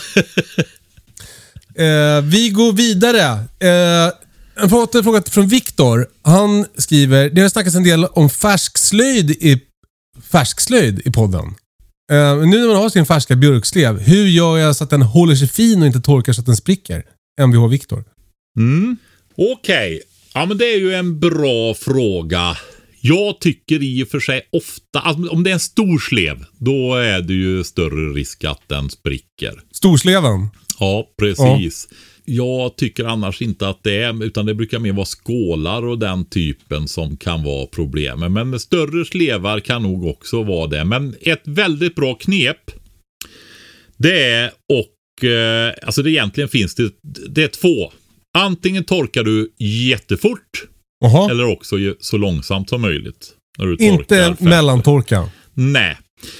Vi går vidare. En fråga från Viktor. Han skriver, det har snackats en del om färskslöjd i podden. Nu när man har sin färska björkslev, hur gör jag så att den håller sig fin och inte torkar så att den spricker? MVH Viktor. Okej. Ja, men det är ju en bra fråga. Jag tycker i och för sig ofta, alltså, om det är en stor slev, då är det ju större risk att den spricker. Storsleven? Ja, precis. Ja. Jag tycker annars inte att det är, utan det brukar mer vara skålar och den typen som kan vara problemet. Men större slevar kan nog också vara det. Men ett väldigt bra knep, det är, alltså det egentligen finns det är två. Antingen torkar du jättefort, eller också så långsamt som möjligt. När du inte mellantorka. Nej.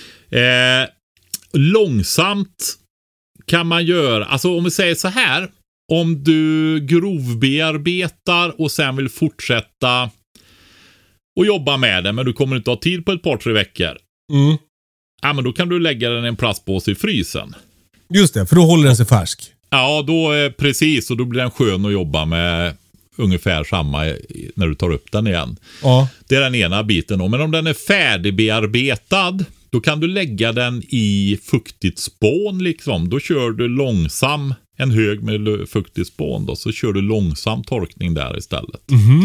Långsamt kan man göra, alltså om vi säger så här, om du grovbearbetar och sen vill fortsätta och jobba med det, men du kommer inte ha tid på ett par 3 veckor. Ja, men då kan du lägga den i en plastpåse i frysen. Just det, för då håller den sig färsk. Ja, då precis, och då blir den skön att jobba med ungefär samma när du tar upp den igen. Ja. Det är den ena biten då. Men om den är färdigbearbetad, då kan du lägga den i fuktigt spån liksom. Då kör du långsam, en hög med fuktigt spån då, så kör du långsam torkning där istället.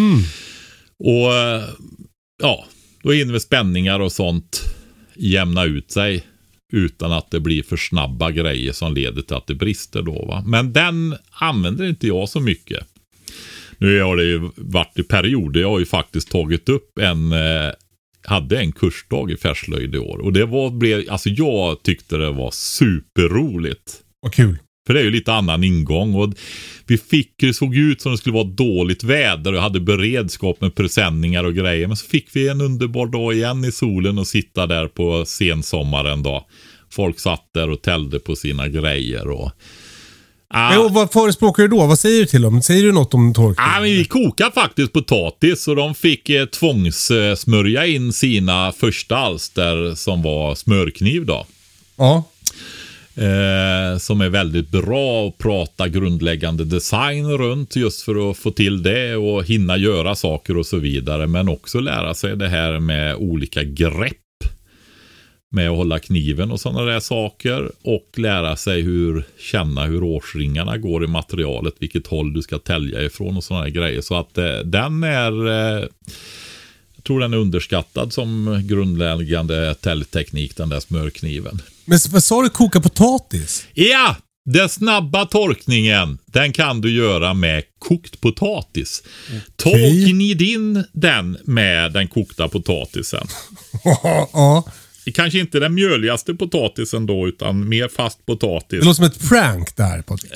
Och ja, då hinner spänningar och sånt jämna ut sig utan att det blir för snabba grejer som leder till att det brister då, va. Men den använder inte jag så mycket. Nu har det ju varit i perioder. Jag har ju faktiskt tagit upp hade en kursdag i färslöjd i år. Och det alltså jag tyckte det var superroligt. Vad kul. För det är ju lite annan ingång. Och det såg ut som det skulle vara dåligt väder. Och jag hade beredskap med presenningar och grejer. Men så fick vi en underbar dag igen i solen och sitta där på sensommaren då. Folk satt där och tällde på sina grejer och... Och vad förespråkar du då? Vad säger du till dem? Säger du något om torkning? Men vi kokade faktiskt potatis och de fick tvångssmörja in sina första alster som var smörkniv då. Ja. Som är väldigt bra att prata grundläggande design runt just för att få till det och hinna göra saker och så vidare. Men också lära sig det här med olika grepp. Med att hålla kniven och sådana där saker. Och lära sig känna hur årsringarna går i materialet. Vilket håll du ska tälja ifrån och sådana där grejer. Så att den är... jag tror den är underskattad som grundläggande täljteknik, den där smörkniven. Men vad sa du, koka potatis? Ja! Den snabba torkningen, den kan du göra med kokt potatis. Ta och gnid in den med den kokta potatisen. Ja. Kanske inte den mjöligaste potatisen då, utan mer fast potatis. Det låter som ett prank där, Patrik.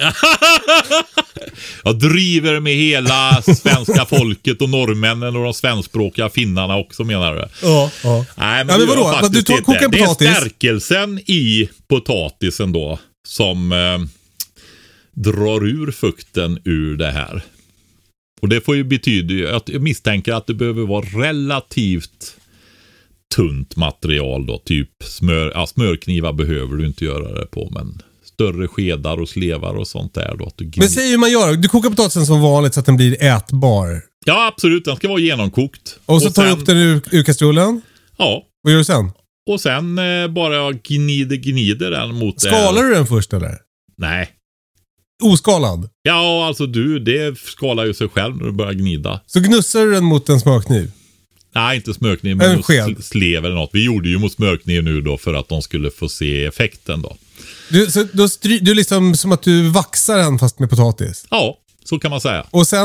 Jag driver med hela svenska folket och norrmännen och de svenskspråkiga finnarna också, menar du? Ja. Nej, men vadå? Du tar koka potatis. Det är stärkelsen i potatisen då som drar ur fukten ur det här. Och det får ju betyda att jag misstänker att det behöver vara relativt tunt material då, typ smörknivar behöver du inte göra det på, men större skedar och slevar och sånt där då. Men säg hur man gör, du kokar potatisen som vanligt så att den blir ätbar. Ja, absolut, den ska vara genomkokt. Och så tar du upp den ur kastrullen? Ja. Vad gör du sen? Och sen bara gnider den mot... Skalar du den först eller? Nej. Oskalad? Ja, alltså det skalar ju sig själv när du börjar gnida. Så gnussar du den mot en smörkniv? Nej, inte smörkniv, men slev eller något. Vi gjorde ju mot smörkniv nu då för att de skulle få se effekten då. Du liksom som att du vaxar den fast med potatis? Ja, så kan man säga. Och sen?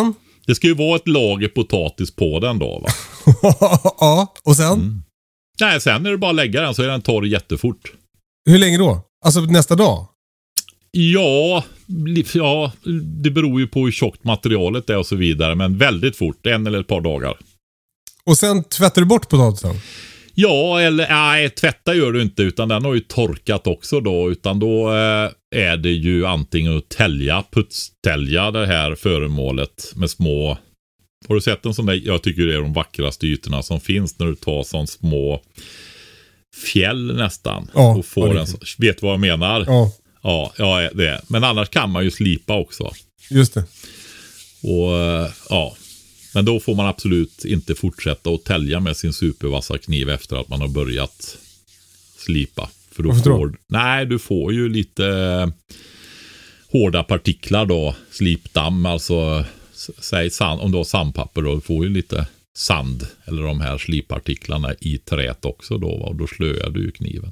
Det ska ju vara ett lager potatis på den då, va? Ja, och sen? Nej, sen när du bara lägger den så är den torr jättefort. Hur länge då? Alltså nästa dag? Ja, det beror ju på hur tjockt materialet är och så vidare. Men väldigt fort, 1 eller ett par dagar. Och sen tvättar du bort potatisen? Ja, eller nej, tvätta gör du inte, utan den har ju torkat också då. Utan då är det ju antingen att putstälja det här föremålet med små... Har du sett en sån där? Jag tycker det är de vackraste ytorna som finns när du tar sån små fjäll nästan. Ja, och får en, vet vad jag menar? Ja. Ja, det. Men annars kan man ju slipa också. Just det. Och ja... Men då får man absolut inte fortsätta att tälja med sin supervassa kniv efter att man har börjat slipa. För då du får ju lite hårda partiklar då, slipdamm, alltså säg sand, om du har sandpapper då, du får ju lite sand eller de här slippartiklarna i trät också då, och då slöar du ju kniven.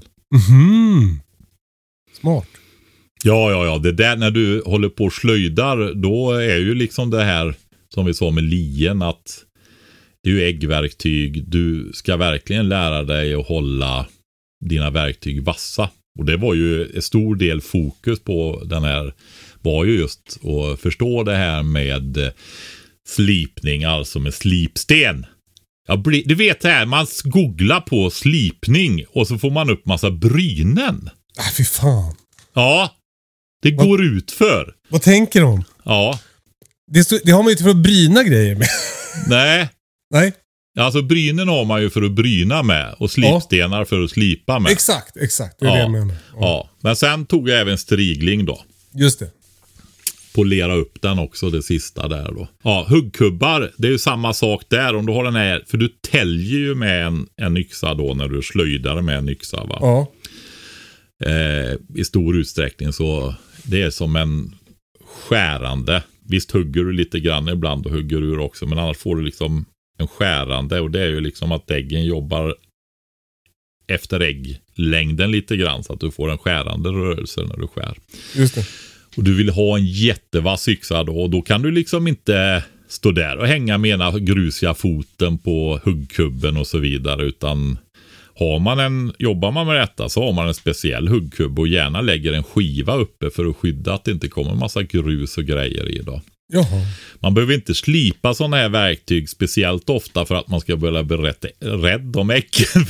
Smart. Ja, det där när du håller på och slöjdar, då är ju liksom det här som vi sa med lien, att det är ju äggverktyg. Du ska verkligen lära dig att hålla dina verktyg vassa. Och det var ju en stor del fokus på den här, var ju just att förstå det här med slipning, alltså med slipsten. Du vet det här, man googlar på slipning och så får man upp massa brynen. Fy fan. Ja, det går ut för. Vad tänker de? Ja. Det har man ju inte för att bryna grejer med. Nej. Alltså brynen har man ju för att bryna med. Och slipstenar för att slipa med. Exakt. Det är det jag menar. Ja, men sen tog jag även strigling då. Just det. Polera upp den också, det sista där då. Ja, huggkubbar, det är ju samma sak där. Om du har den här, för du täljer ju med en yxa då när du slöjdar med en yxa, va? Ja. I stor utsträckning så det är som en skärande. Visst hugger du lite grann ibland och hugger ur också, men annars får du liksom en skärande, och det är ju liksom att äggen jobbar efter ägglängden lite grann så att du får en skärande rörelse när du skär. Just det. Och du vill ha en jättevass yxa då, och då kan du liksom inte stå där och hänga med ena grusiga foten på huggkubben och så vidare, utan jobbar man med detta så har man en speciell huggkubb och gärna lägger en skiva uppe för att skydda att det inte kommer massa grus och grejer i då. Jaha. Man behöver inte slipa sådana här verktyg speciellt ofta för att man ska börja bli rädd om äggen.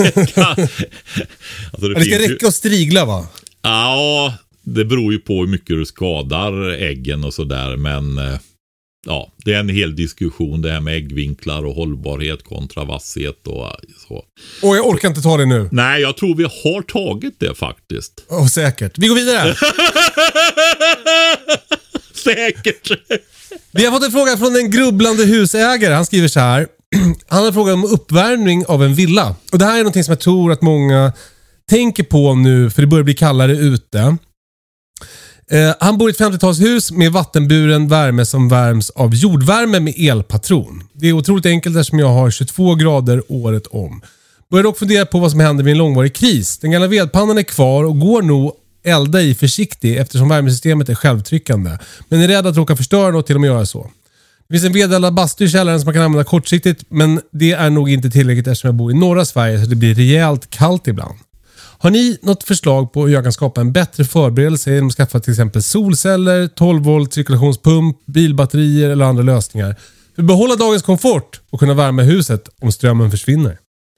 Alltså det ska räcka att strigla, va? Ja, det beror ju på hur mycket du skadar äggen och sådär, men ja, det är en hel diskussion det här med äggvinklar och hållbarhet kontra vasshet och så. Och jag orkar inte ta det nu. Nej, jag tror vi har tagit det faktiskt. Säkert. Vi går vidare. Säkert. Vi har fått en fråga från en grubblande husägare. Han skriver så här. Han har frågat om uppvärmning av en villa. Och det här är någonting som jag tror att många tänker på nu, för det börjar bli kallare ute. Han bor i ett 50-talshus med vattenburen värme som värms av jordvärme med elpatron. Det är otroligt enkelt eftersom jag har 22 grader året om. Börjar dock fundera på vad som händer vid en långvarig kris. Den gamla vedpannan är kvar och går nog elda i försiktig eftersom värmesystemet är självtryckande. Men är rädd att råka förstöra något till att göra så. Det finns en vedeldad bastu i källaren som man kan använda kortsiktigt, men det är nog inte tillräckligt eftersom jag bor i norra Sverige så det blir rejält kallt ibland. Har ni något förslag på hur jag kan skapa en bättre förberedelse genom att skaffa till exempel solceller, 12 volt cirkulationspump, bilbatterier eller andra lösningar för att behålla dagens komfort och kunna värma huset om strömmen försvinner?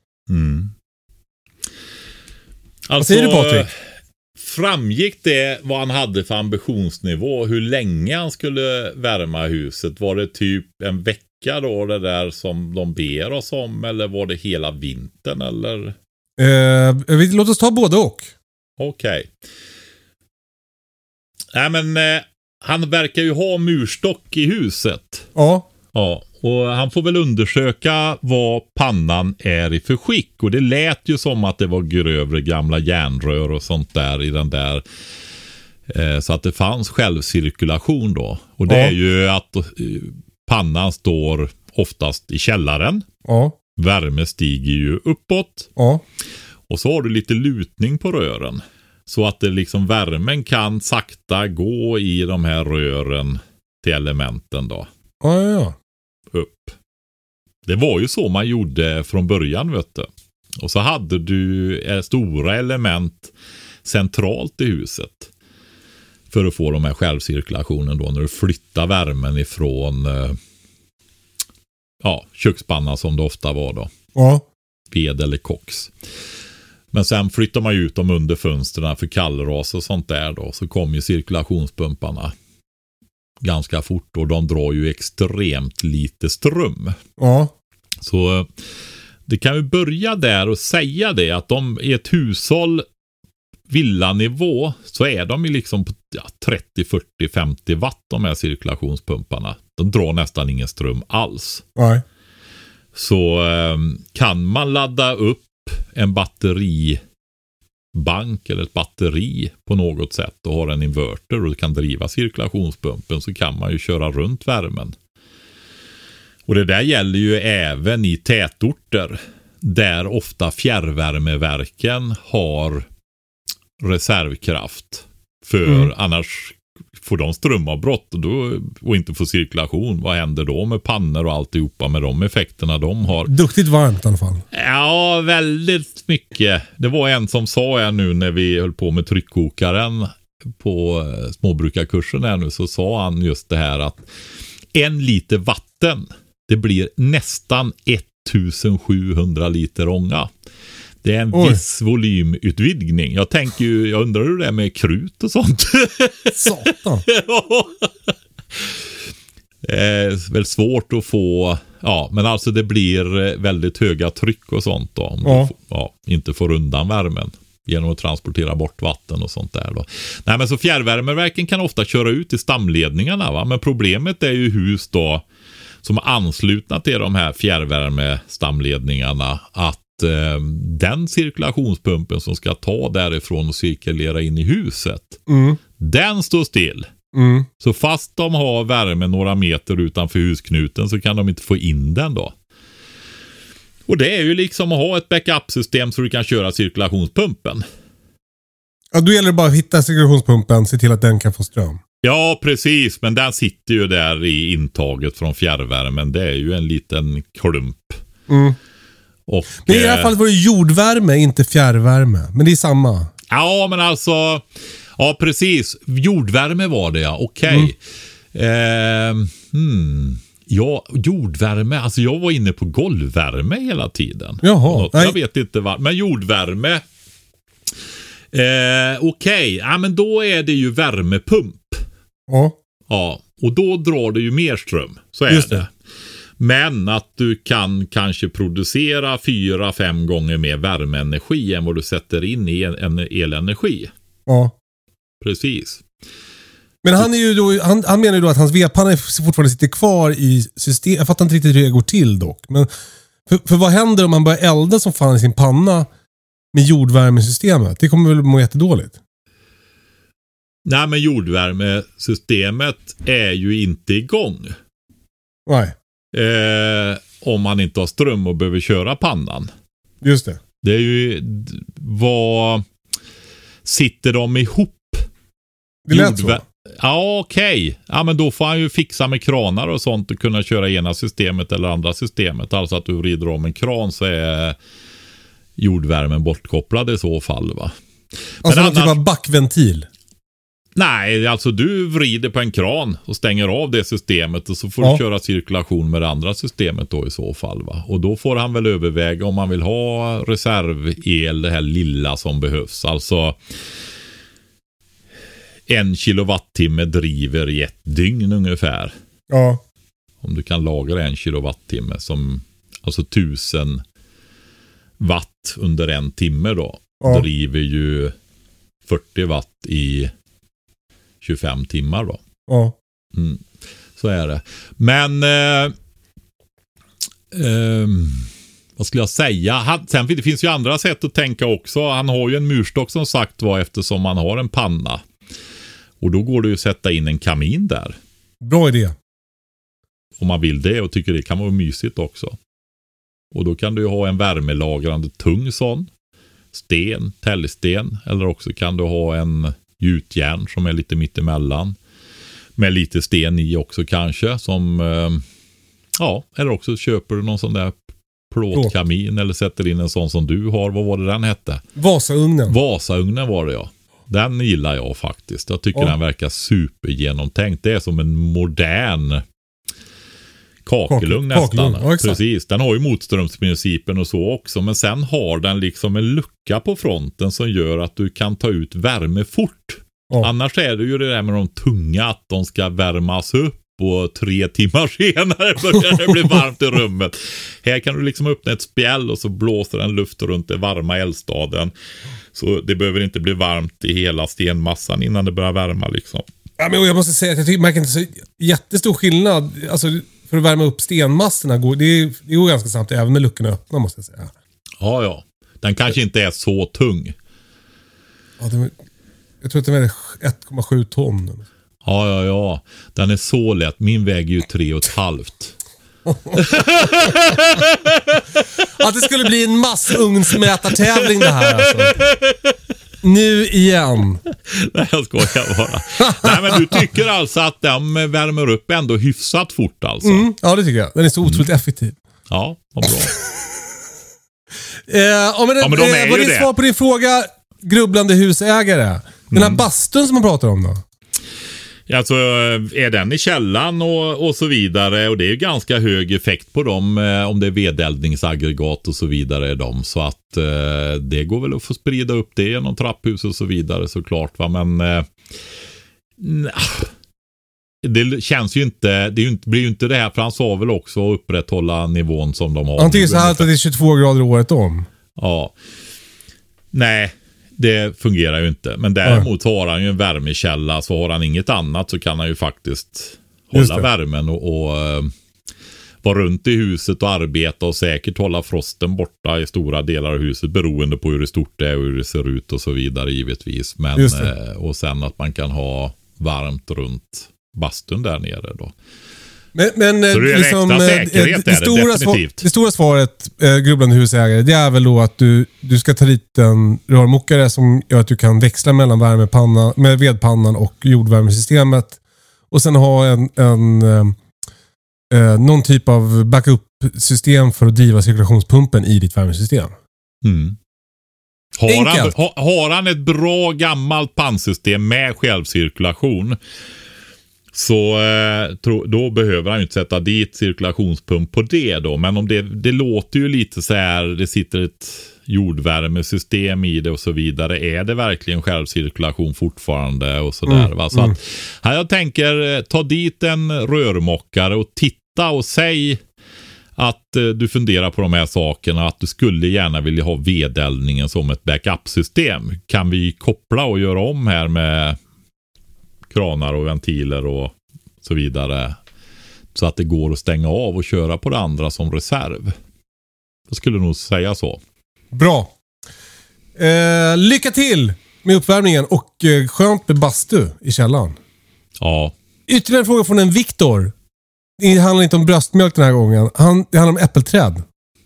Alltså, vad säger du, Patrik? Framgick det vad han hade för ambitionsnivå, hur länge han skulle värma huset? Var det typ en vecka då det där som de ber oss om, eller var det hela vintern eller? Låt oss ta både och. Okej. Nej, men han verkar ju ha murstock i huset. Ja. Ja, och han får väl undersöka vad pannan är i för skick. Och det lät ju som att det var grövre gamla järnrör och sånt där i den där. Så att det fanns självcirkulation då. Och det är ju att pannan står oftast i källaren. Ja. Värme stiger ju uppåt. Ja. Och så har du lite lutning på rören. Så att det liksom värmen kan sakta gå i de här rören till elementen då. Ja. upp. Det var ju så man gjorde från början, vet du. Och så hade du stora element centralt i huset för att få de här självcirkulationen då, när du flyttar värmen ifrån kökspanna som det ofta var då. Ja. Ved eller koks. Men sen flyttar man ut dem under fönstren för kallras och sånt där då. Så kommer ju cirkulationspumparna ganska fort och de drar ju extremt lite ström. Ja. Så det kan ju börja där och säga det att de i ett hushåll villanivå så är de ju liksom på 30, 40, 50 watt de här cirkulationspumparna. De drar nästan ingen ström alls. Nej. Så kan man ladda upp en batteribank eller ett batteri på något sätt och har en inverter och kan driva cirkulationspumpen, så kan man ju köra runt värmen. Och det där gäller ju även i tätorter där ofta fjärrvärmeverken har reservkraft. För annars får de strömavbrott och inte får cirkulation. Vad händer då med pannor och alltihopa med de effekterna de har? Duktigt varmt i alla fall. Ja, väldigt mycket. Det var en som sa här nu när vi höll på med tryckkokaren på småbrukarkursen här nu, så sa han just det här att 1 liter vatten, det blir nästan 1700 liter ånga. Det är en viss volymutvidgning. Jag undrar hur det är med krut och sånt. Satan. Det är väl svårt att få, men alltså det blir väldigt höga tryck och sånt då. Om du inte får undan värmen genom att transportera bort vatten och sånt där då. Nej, men så fjärrvärmeverken kan ofta köra ut i stamledningarna, va? Men problemet är ju hus då som är anslutna till de här fjärrvärmestamledningarna, att den cirkulationspumpen som ska ta därifrån och cirkulera in i huset, den står still. Så fast de har värme några meter utanför husknuten så kan de inte få in den då. Och det är ju liksom att ha ett backup-system så du kan köra cirkulationspumpen. Ja, då gäller det bara att hitta cirkulationspumpen, se till att den kan få ström. Ja, precis. Men den sitter ju där i intaget från fjärrvärmen. Det är ju en liten klump. Och, men i alla fall var det jordvärme, inte fjärrvärme. Men det är samma. Ja, men alltså... Ja, precis. Jordvärme var det, ja. Okej. Ja, jordvärme. Alltså jag var inne på golvvärme hela tiden. Jaha. Jag vet inte vad. Men jordvärme... Okej. Ja, men då är det ju värmepump. Ja, och då drar det ju mer ström. Så är det. Men att du kan kanske producera 4-5 gånger mer värmeenergi än vad du sätter in i en elenergi. Ja. Precis. Men han är ju då, han menar ju då att hans vedpanna fortfarande sitter kvar i system. Jag fattar inte riktigt hur det går till dock. Men för vad händer om man börjar elda som fan i sin panna med jordvärmesystemet? Det kommer väl må jättedåligt. Nej, men jordvärmesystemet är ju inte igång. Nej. Om man inte har ström och behöver köra pannan. Just det. Det är ju vad sitter de ihop? Det lät så. Ja, okej. Ja, men då får han ju fixa med kranar och sånt och kunna köra ena systemet eller andra systemet. Alltså att du vrider om en kran så är jordvärmen bortkopplad i så fall, va? Alltså någon typ av backventil? Nej, alltså du vrider på en kran och stänger av det systemet och så får du köra cirkulation med det andra systemet då i så fall, va? Och då får han väl överväga om man vill ha reservel, det här lilla som behövs. Alltså 1 kilowattimme driver i 1 dygn ungefär. Ja. Om du kan lagra 1 kilowattimme som alltså 1000 watt under 1 timme då. Driver ju 40 watt i 25 timmar då. Ja. Så är det. Men vad skulle jag säga? Sen det finns ju andra sätt att tänka också. Han har ju en murstock som sagt var, eftersom han har en panna. Och då går det ju att sätta in en kamin där. Bra idé. Om man vill det och tycker det kan vara mysigt också. Och då kan du ju ha en värmelagrande tung sån. Sten, täljsten. Eller också kan du ha en gjutjärn som är lite mittemellan. Med lite sten i också kanske. Som, eller också köper du någon sån där plåtkamin eller sätter in en sån som du har. Vad var det den hette? Vasaugnen. Vasaugnen var det, ja. Den gillar jag faktiskt. Jag tycker den verkar supergenomtänkt. Det är som en modern kakelugn nästan. Ja, precis. Den har ju motströmsprincipen och så också. Men sen har den liksom en lucka på fronten som gör att du kan ta ut värme fort. Ja. Annars är det ju det där med de tunga, att de ska värmas upp och 3 timmar senare börjar det bli varmt i rummet. Här kan du liksom öppna ett spjäll och så blåser den luft runt det varma eldstaden. Så det behöver inte bli varmt i hela stenmassan innan det börjar värma liksom. Ja, men jag måste säga att jag tycker man kan inte så jättestor skillnad. Alltså för att värma upp stenmassorna det går ganska snabbt även med luckorna öppna, måste jag säga. Ja. Den kanske inte är så tung. Ja, jag tror att den väger 1,7 ton. Ja. Den är så lätt. Min väger ju 3,5. Att det skulle bli en massugnsmätartävling det här alltså. Nu igen. Nej, jag skojar bara. Nej, men du tycker alltså att de värmer upp ändå hyfsat fort alltså? Ja, det tycker jag. Den är så otroligt effektiv. Ja, vad bra. Men de är vad är ditt svar på din fråga, grubblande husägare? Den här bastun som man pratar om då? Alltså är den i källan och så vidare, och det är ju ganska hög effekt på dem om det är vedeldningsaggregat och så vidare de, så att det går väl att få sprida upp det genom trapphus och så vidare såklart, va, men det känns ju inte, blir ju inte det här, för han sa väl också att upprätthålla nivån som de har. Han tycker så här att det är 22 grader året om. Ja. Nej, det fungerar ju inte. Men däremot har han ju en värmekälla, så har han inget annat så kan han ju faktiskt hålla värmen och vara runt i huset och arbeta och säkert hålla frosten borta i stora delar av huset, beroende på hur det stort är och hur det ser ut och så vidare givetvis. Men, och sen att man kan ha varmt runt bastun där nere då. Men så det är liksom, extra säkerhet det stora svaret, grubblande husägare, det är väl då att du ska ta dit en rörmokare som gör att du kan växla mellan värmepannan, med vedpannan och jordvärmesystemet, och sen ha någon typ av backup-system för att driva cirkulationspumpen i ditt värmesystem. Har han ett bra gammalt pannsystem med självcirkulation, så då behöver han ju inte sätta dit cirkulationspump på det då. Men om det låter ju lite så här, det sitter ett jordvärmesystem i det och så vidare. Är det verkligen självcirkulation fortfarande och sådär, va? Så att här jag tänker, ta dit en rörmokare och titta och säg att du funderar på de här sakerna, att du skulle gärna vilja ha vedeldningen som ett backup-system. Kan vi koppla och göra om här med kranar och ventiler och så vidare, så att det går att stänga av och köra på det andra som reserv? Jag skulle nog säga så. Bra. Lycka till med uppvärmningen och skönt med bastu i källaren. Ja. Ytterligare en fråga från en Viktor. Det handlar inte om bröstmjölk den här gången. Det handlar om äppelträd.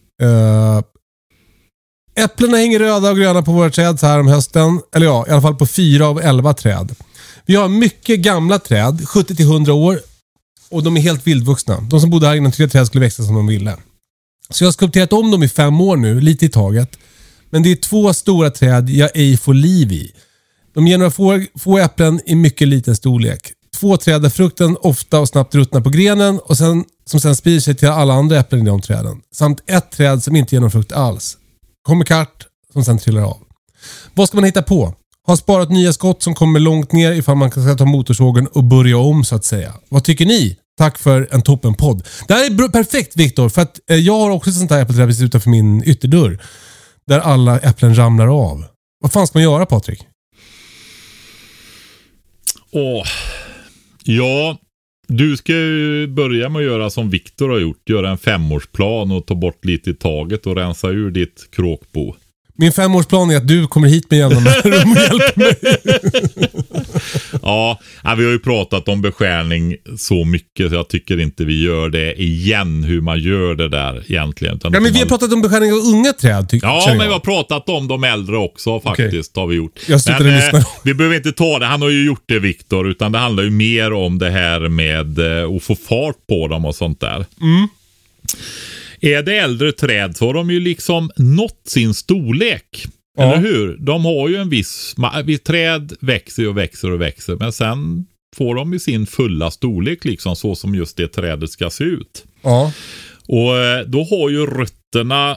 Äpplena hänger röda och gröna på våra träd så här om hösten. Eller ja, i alla fall på 4 av 11 träd. Vi har mycket gamla träd, 70-100 år. Och de är helt vildvuxna. De som bodde här innan 3 träd skulle växa som de ville. Så jag har skulpterat om dem i 5 år nu, lite i taget. Men det är 2 stora träd jag ej får liv i. De ger några få äpplen i mycket liten storlek. 2 träd där frukten ofta och snabbt ruttnar på grenen och som sen sprider sig till alla andra äpplen i de träden. Samt 1 träd som inte ger någon frukt alls. Kommer kart som sen trillar av. Vad ska man hitta på? Har sparat nya skott som kommer långt ner ifall man ska ta motorsågen och börja om så att säga. Vad tycker ni? Tack för en toppenpodd. Det här är perfekt, Viktor, för att jag har också ett sånt här äppelträd precis utanför min ytterdörr. Där alla äpplen ramlar av. Vad fan ska man göra, Patrik? Ja, du ska ju börja med att göra som Viktor har gjort. Göra en 5-årsplan och ta bort lite i taget och rensa ur ditt kråkbo. Min 5-årsplan är att du kommer hit med jävla mellanrum och hjälper mig. Ja, vi har ju pratat om beskärning så mycket så jag tycker inte vi gör det igen hur man gör det där egentligen. Utan men vi har pratat om beskärning av unga träd. Ja, men vi har pratat om de äldre också faktiskt, har vi gjort. Jag slutade lyssna. Vi behöver inte ta det, han har ju gjort det, Viktor, utan det handlar ju mer om det här med att få fart på dem och sånt där. Är det äldre träd så har de ju liksom nått sin storlek. Ja. Eller hur? De har ju en viss träd växer och växer och växer, men sen får de ju sin fulla storlek liksom, så som just det trädet ska se ut. Ja. Och då har ju rötterna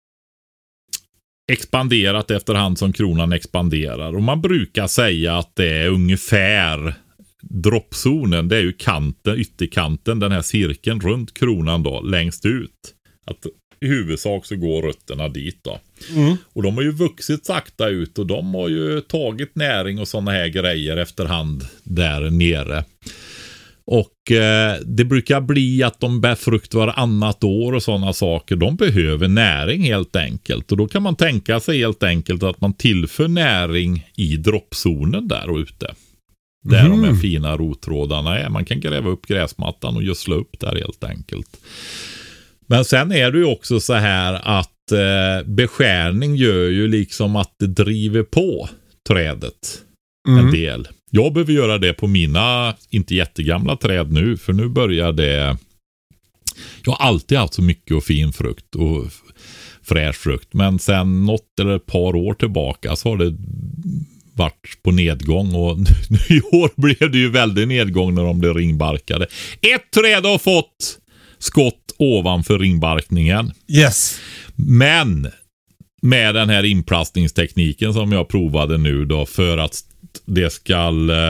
expanderat efterhand som kronan expanderar. Och man brukar säga att det är ungefär droppzonen, det är ju kanten, ytterkanten, den här cirkeln runt kronan då, längst ut. Att i huvudsak så går rötterna dit då. Och de har ju vuxit sakta ut och de har ju tagit näring och sådana här grejer efterhand där nere. Och det brukar bli att de bär frukt varannat år och sådana saker. De behöver näring helt enkelt. Och då kan man tänka sig helt enkelt att man tillför näring i droppzonen där ute. Där de här fina rottrådarna är. Man kan gräva upp gräsmattan och gödsla upp där helt enkelt. Men sen är det ju också så här att beskärning gör ju liksom att det driver på trädet en del. Jag behöver göra det på mina inte jättegamla träd nu, för nu börjar det. Jag har alltid haft så mycket och fin frukt och fräsch frukt, men sen något eller ett par år tillbaka så har det varit på nedgång, och nu i år blev det ju väldigt nedgång när de blev ringbarkade. Ett träd har fått skott ovanför ringbarkningen. Yes. Men med den här inplastningstekniken som jag provade nu då, för att det ska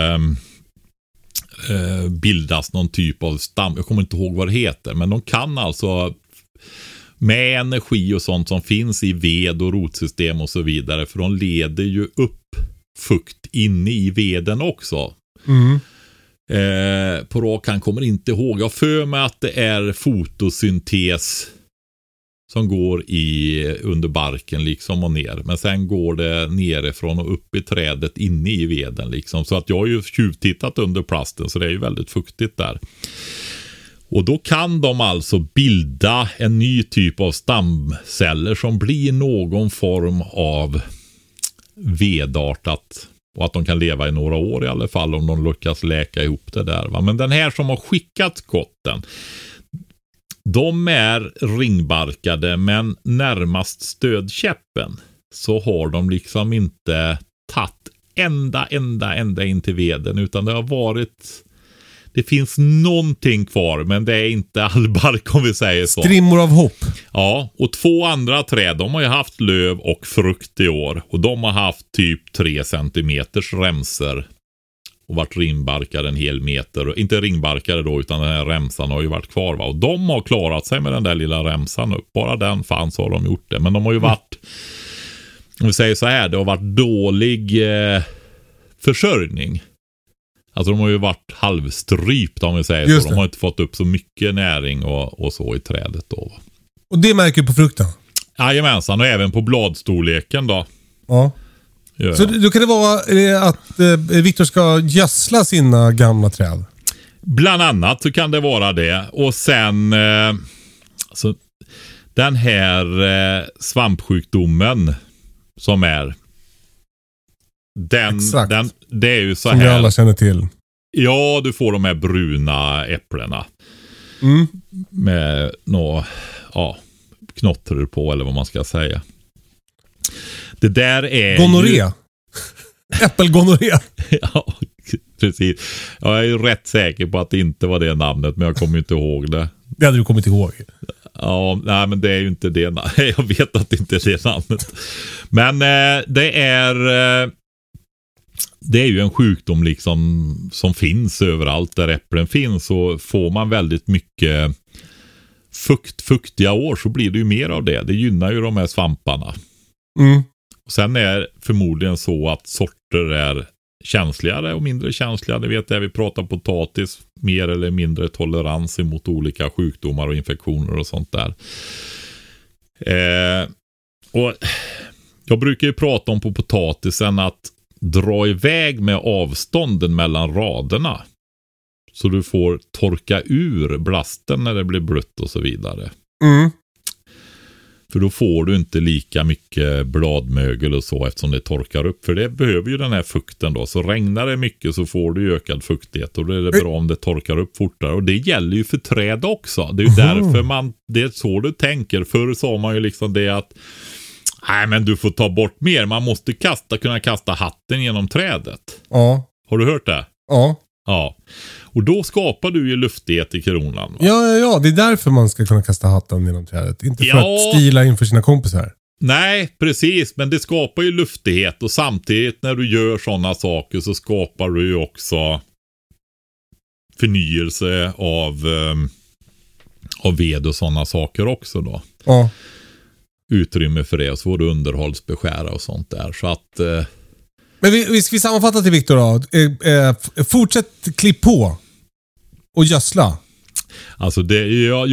bildas någon typ av stam. Jag kommer inte ihåg vad det heter, men de kan alltså med energi och sånt som finns i ved och rotsystem och så vidare, för de leder ju upp fukt inne i veden också. På rakan kommer inte ihåg. Jag för mig att det är fotosyntes som går under barken liksom och ner. Men sen går det nerifrån och upp i trädet inne i veden liksom. Så att jag har ju tjuvtittat under plasten, så det är ju väldigt fuktigt där. Och då kan de alltså bilda en ny typ av stamceller som blir någon form av vedartat. Och att de kan leva i några år i alla fall om de lyckas läka ihop det där. Va? Men den här som har skickat skotten, de är ringbarkade, men närmast stödkäppen så har de liksom inte tagit ända in till veden, utan det har varit, det finns någonting kvar, men det är inte all bark om vi säger så. Strimmor av hopp. Ja, och 2 andra träd, de har ju haft löv och frukt i år. Och de har haft typ 3 centimeters remser och varit ringbarkade en hel meter. Och inte ringbarkade då, utan den här remsan har ju varit kvar. Va? Och de har klarat sig med den där lilla remsan upp. Bara den fanns har de gjort det. Men de har ju varit, om vi säger så här, det har varit dålig försörjning. Alltså de har ju varit halvstrypta om vi säger så. De har inte fått upp så mycket näring och så i trädet då. Och det märker du på frukten? Jajamensan, och även på bladstorleken då. Ja. Så då kan det vara att Viktor ska gödsla sina gamla träd? Bland annat så kan det vara det. Och sen så den här svampsjukdomen som är den, det är ju så som här. Som vi alla känner till. Ja, du får de här bruna äpplena. Med knottror på, eller vad man ska säga. Det där är gonorré. Äppelgonorré. Ja, precis. Jag är ju rätt säker på att det inte var det namnet, men jag kommer inte ihåg det. Det hade du kommit ihåg. Ja, nej, men det är ju inte det namnet. Jag vet att det inte är det namnet. Men det är ju en sjukdom liksom som finns överallt där äpplen finns, och får man väldigt mycket fuktiga år så blir det ju mer av det. Det gynnar ju de här svamparna. Och sen är förmodligen så att sorter är känsligare och mindre känsliga. Det vet jag, vi pratar potatis, mer eller mindre tolerans mot olika sjukdomar och infektioner och sånt där. Och Jag brukar ju prata om på potatisen att dra iväg med avstånden mellan raderna. Så du får torka ur blasten när det blir blött och så vidare. Mm. För då får du inte lika mycket bladmögel och så eftersom det torkar upp. För det behöver ju den här fukten då. Så regnar det mycket så får du ökad fuktighet. Och då är det bra om det torkar upp fortare. Och det gäller ju för träd också. Det är ju därför det är så du tänker. Förr sa man ju liksom det att nej men du får ta bort mer. Man måste kunna kasta hatten genom trädet. Ja. Har du hört det? Ja. Ja. Och då skapar du ju luftighet i kronan. Va? Ja. Det är därför man ska kunna kasta hatten genom trädet. Inte för att stila inför sina kompisar. Nej, precis. Men det skapar ju luftighet. Och samtidigt när du gör sådana saker så skapar du ju också förnyelse av ved och sådana saker också då. Ja. Utrymme för det. Och så får du underhållsbeskära och sånt där. Så att... Men vi sammanfatta till Viktor då. Fortsätt klipp på. Och gödsla. Alltså det...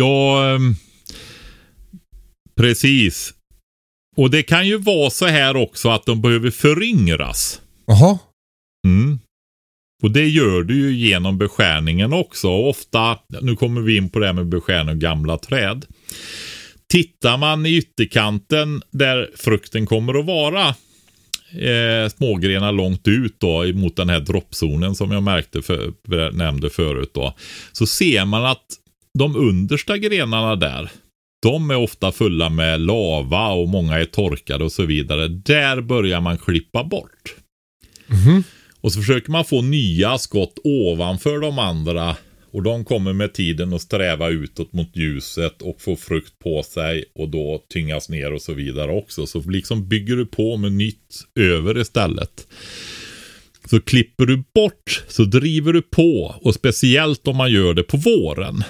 precis. Och det kan ju vara så här också att de behöver föryngras. Jaha. Mm. Och det gör du ju genom beskärningen också. Och ofta, nu kommer vi in på det här med beskärning av gamla träd. Tittar man i ytterkanten där frukten kommer att vara smågrenar långt ut då mot den här droppzonen som jag nämnde förut då. Så ser man att de understa grenarna där, de är ofta fulla med lava och många är torkade och så vidare. Där börjar man klippa bort. Mm-hmm. Och så försöker man få nya skott ovanför de andra. Och de kommer med tiden att sträva utåt mot ljuset och få frukt på sig och då tyngas ner och så vidare också. Så liksom bygger du på med nytt över istället. Så klipper du bort så driver du på, och speciellt om man gör det på våren.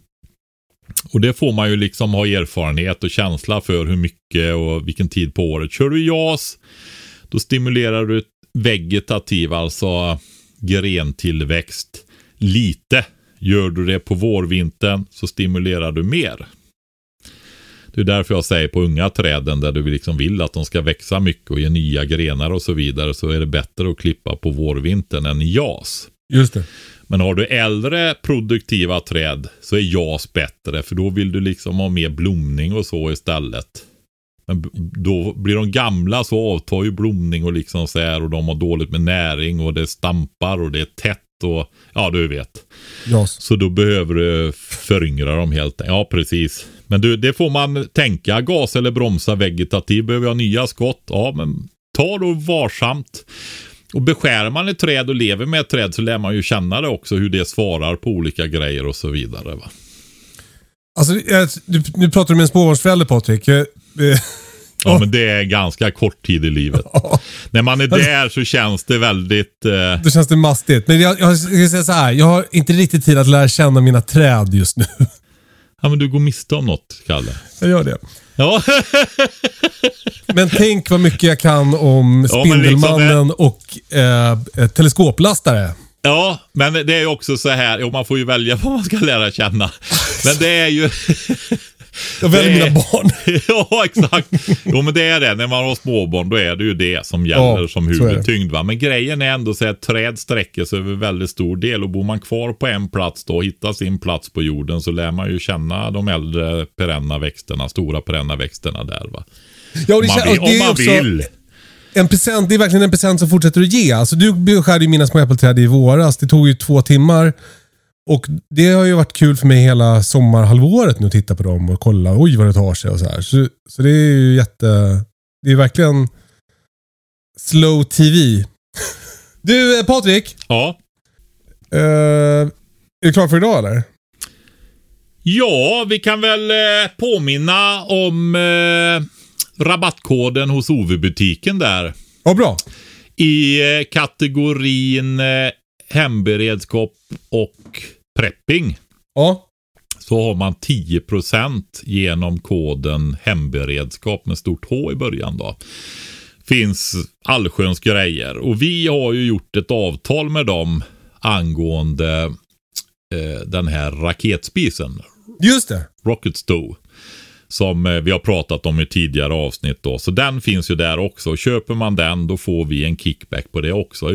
Och det får man ju liksom ha erfarenhet och känsla för hur mycket och vilken tid på året. Kör du jas, då stimulerar du vegetativ, alltså grentillväxt lite. Gör du det på vårvintern så stimulerar du mer. Det är därför jag säger på unga träden där du liksom vill att de ska växa mycket och ge nya grenar och så vidare, så är det bättre att klippa på vårvintern än i jas. Just det. Men har du äldre produktiva träd så är jas bättre, för då vill du liksom ha mer blomning och så istället. Men då blir de gamla så avtar ju blomning och liksom så här, och de har dåligt med näring och det stampar och det är tätt och ja, du vet. Jas. Så då behöver du föryngra dem helt. Ja, precis. Men det får man tänka. Gas eller bromsa vegetativ. Behöver jag nya skott? Ja, men ta då varsamt. Och beskär man ett träd och lever med ett träd så lär man ju känna det också, hur det svarar på olika grejer och så vidare, va? Alltså, nu pratar du med en småbarnsförälder, Patrik. Ja, men det är ganska kort tid i livet. När man är där så känns det väldigt... Då känns det mastigt. Men jag ska säga så här. Jag har inte riktigt tid att lära känna mina träd just nu. Ja, men du går miste om något, Kalle. Jag gör det. Ja. Men tänk vad mycket jag kan om Spindelmannen och teleskoplastare. Ja, men det är ju också så här. Jo, man får ju välja vad man ska lära känna. Men det är ju... Jag väljer mina barn. Ja, exakt. Jo, men det är det. När man har småbarn, då är det ju det som gäller som huvudtyngd, va? Men grejen är ändå så att träd sträcker sig över väldigt stor del, och bor man kvar på en plats då och hittar sin plats på jorden, så lär man ju känna de äldre perenna växterna, stora perenna växterna där, va? Ja, och om man vill. En present, det är verkligen en present som fortsätter att ge. Alltså, du beskärde ju mina små äppelträd i våras. Det tog ju 2 timmar. Och det har ju varit kul för mig hela sommarhalvåret nu att titta på dem och kolla, oj vad det tar sig och så här. Så det är ju det är verkligen slow TV. Du, Patrik. Ja. Är du klar för idag eller? Ja, vi kan väl påminna om rabattkoden hos OV-butiken där. Ja, bra. I kategorin hemberedskap och prepping. Ja. Så har man 10% genom koden hemberedskap med stort H i början då. Finns allsköns grejer. Och vi har ju gjort ett avtal med dem angående den här raketspisen. Just det. Rocket Stove. som vi har pratat om i tidigare avsnitt då. Så den finns ju där också. Köper man den, då får vi en kickback på det också.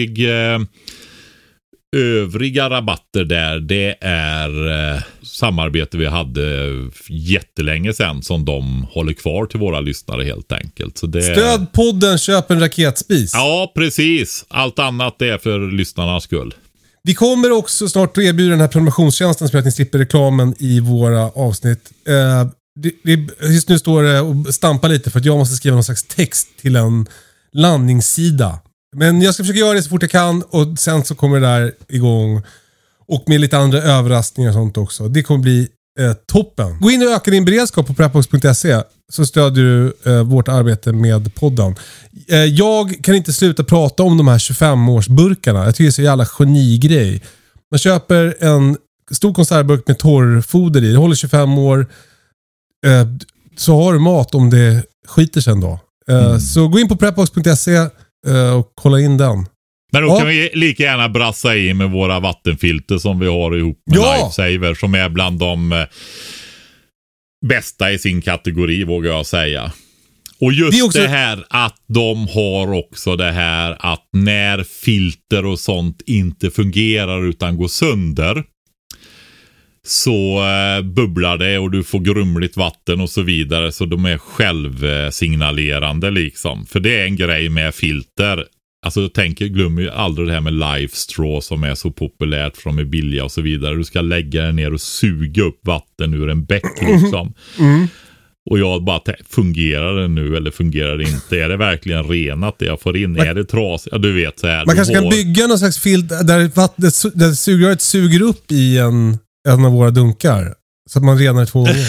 Övriga rabatter där, det är samarbete vi hade jättelänge sedan som de håller kvar till våra lyssnare helt enkelt. Så det... Stöd podden, köp en raketspis. Ja, precis. Allt annat är för lyssnarnas skull. Vi kommer också snart att erbjuda den här prenumerationstjänsten som gör att ni slipper reklamen i våra avsnitt. Just nu står det och stampar lite för att jag måste skriva någon slags text till en landningssida. Men jag ska försöka göra det så fort jag kan och sen så kommer det där igång. Och med lite andra överraskningar och sånt också. Det kommer bli toppen. Gå in och öka din beredskap på prepbox.se så stödjer du vårt arbete med podden. Jag kan inte sluta prata om de här 25-årsburkarna. Jag tycker det är så jävla genigrej. Man köper en stor konservburk med torrfoder i. Det håller 25 år. Så har du mat om det skiter sen då. Så gå in på prepbox.se och kolla in den. Men då kan vi lika gärna brassa i med våra vattenfilter som vi har ihop med Lifesaver, som är bland de bästa i sin kategori, vågar jag säga. Och just också... det här att de har också det här att när filter och sånt inte fungerar utan går sönder, så bubblar det och du får grumligt vatten och så vidare, så de är självsignalerande liksom. För det är en grej med filter. Alltså glömmer ju aldrig det här med Life Straw som är så populärt, för de är billiga och så vidare. Du ska lägga den ner och suga upp vatten ur en bäck liksom. Och jag bara fungerar det nu eller fungerar det inte? Är det verkligen renat det jag får in? Är det trasigt? Ja, du vet så här. Man kanske kan bygga någon slags filter där sugröret suger upp i en av våra dunkar. Så att man renar 2 gånger.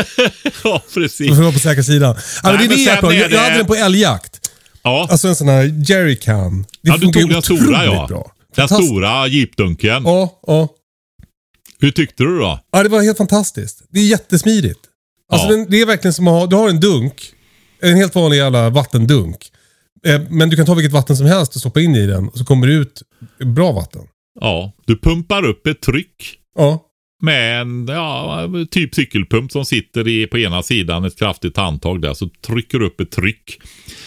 Ja, precis. Så får man på säkra sidan. Nej, det är det jag hade den på älgjakt. Ja. Alltså en sån här jerrycan. Du tog den stora, bra. Den stora jeepdunken. Ja. Hur tyckte du då? Ja, det var helt fantastiskt. Det är jättesmidigt. Alltså det är verkligen som att du har en dunk. En helt vanlig jävla vattendunk. Men du kan ta vilket vatten som helst och stoppa in i den. Och så kommer det ut bra vatten. Ja, du pumpar upp ett tryck. Ja. Med en typ cykelpump som sitter på ena sidan, ett kraftigt handtag där. Så trycker du upp ett tryck.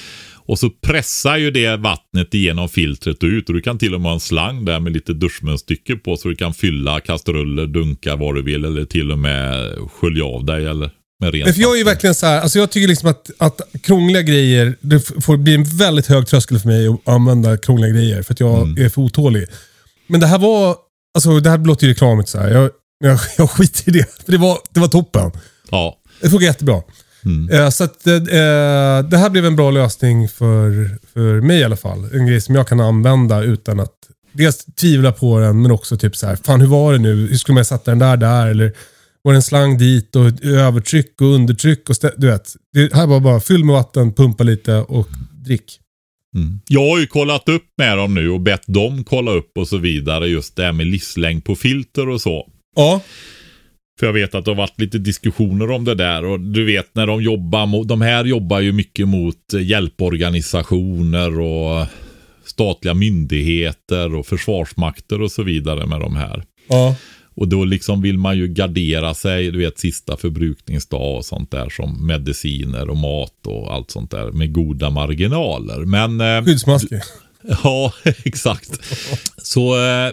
Och så pressar ju det vattnet igenom filtret ut. Och du kan till och med ha en slang där med lite duschmunstycke på. Så du kan fylla kastruller, dunka vad du vill. Eller till och med skölja av dig eller med rent. För jag är ju verkligen så här. Alltså jag tycker liksom att krångliga grejer. Det får bli en väldigt hög tröskel för mig att använda krångliga grejer. För att jag är för otålig. Men det här var. Alltså det här låter ju reklamigt så här. Jag skiter i det. För det var toppen. Ja. Det funkar jättebra. Så att det här blev en bra lösning för mig i alla fall. En grej som jag kan använda utan att dels tvivla på den, men också typ så här, fan hur var det nu? Hur skulle man sätta den där? Eller var det en slang dit och övertryck och undertryck? Och du vet, det här var bara fyll med vatten, pumpa lite och drick. Jag har ju kollat upp med dem nu och bett dem kolla upp och så vidare. Just det här med livslängd på filter och så. Ja. För jag vet att det har varit lite diskussioner om det där. Och du vet när de jobbar de här jobbar ju mycket mot hjälporganisationer och statliga myndigheter och försvarsmakter och så vidare med de här. Ja. Och då liksom vill man ju gardera sig, du vet, sista förbrukningsdag och sånt där, som mediciner och mat och allt sånt där med goda marginaler. Men skyddsmasker. Ja, exakt. Så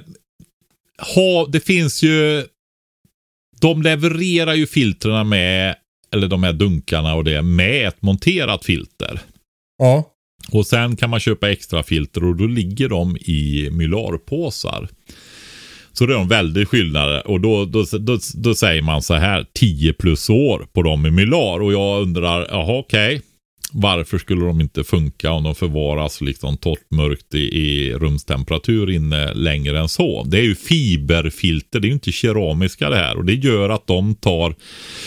det finns ju, de levererar ju filtrerna med, eller de här dunkarna och det, med ett monterat filter. Ja. Och sen kan man köpa extra filter och då ligger de i mylarpåsar. Så det är en väldigt skillnad. Och då säger man så här, 10+ år på dem i mylar. Och jag undrar, okej. Varför skulle de inte funka om de förvaras liksom torrt mörkt i rumstemperatur inne längre än så? Det är ju fiberfilter, det är ju inte keramiska det här. Och det gör att de tar...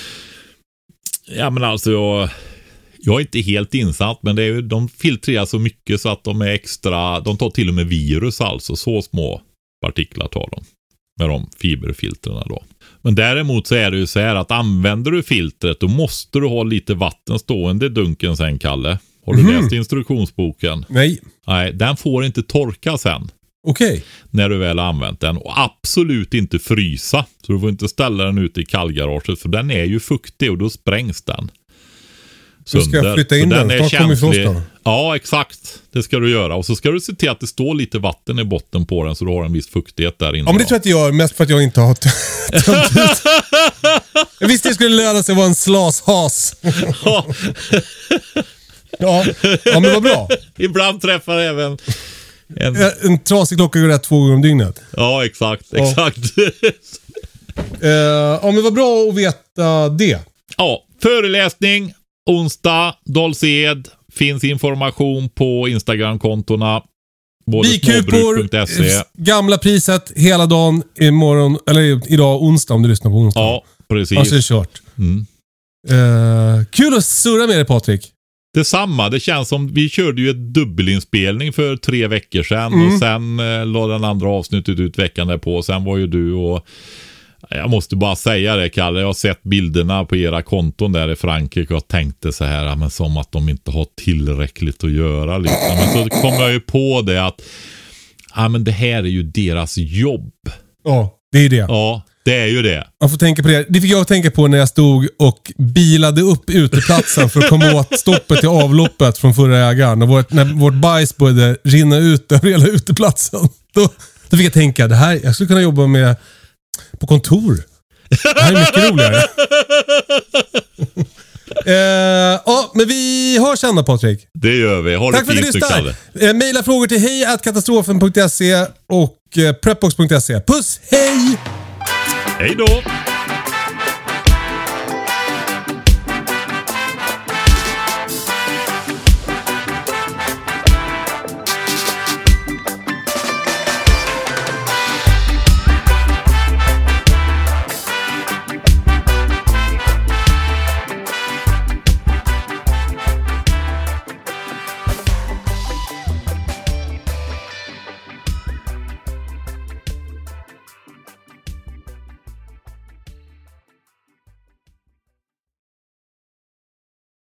Ja men alltså jag är inte helt insatt, men det är ju, de filtrerar så mycket så att de är extra... De tar till och med virus alltså, så små partiklar tar de. Med de fiberfilterna då. Men däremot så är det ju så här att använder du filtret, då måste du ha lite vatten stående i dunken sen, Kalle. Har du läst instruktionsboken? Nej. Nej, den får inte torka sen. Okej. När du väl har använt den. Och absolut inte frysa. Så du får inte ställa den ute i kallgaraget. För den är ju fuktig och då sprängs den. Så ska jag flytta in den? Är känslig. Ja, exakt. Det ska du göra. Och så ska du se till att det står lite vatten i botten på den. Så du har en viss fuktighet där inne. Ja, men det tror jag att jag gör. Mest för att jag inte har tömt ut. Jag visste det skulle löna sig att vara en slashas. Ja, men vad bra. Ibland träffar även en trasig klocka går rätt 2 gånger om dygnet. Ja, exakt. Ja, men vad bra att veta det. Ja, föreläsning onsdag, Dals-Ed. Finns information på Instagram-kontona. Både småbruk.se. Gamla priset hela dagen imorgon, eller idag onsdag om du lyssnar på onsdag. Ja, precis. Alltså det är kört. Kul att surra med dig, Patrik. Detsamma, det känns som vi körde ju ett dubbelinspelning för 3 veckor sedan och sen la den andra avsnittet ut veckan därpå. Sen var ju du och jag måste bara säga det, Kalle, jag har sett bilderna på era konton där i Frankrike och tänkte så här, men som att de inte har tillräckligt att göra liksom. Men så kom jag ju på det att men det här är ju deras jobb. Ja, det är det. Ja, det är ju det. Man får tänka på det. Det fick jag tänka på när jag stod och bilade upp uteplatsen för att komma åt stoppet i avloppet från förra ägaren. Och när vårt bajs började rinna ut över hela uteplatsen. Då fick jag tänka, det här, jag skulle kunna jobba med på kontor. Det här är mycket roligare. Men vi hörs sen då, Patrik. Det gör vi. Tack för att du lyssnar. Maila frågor till hej@katastrofen.se och prepbox.se. Puss, hej! Hej då!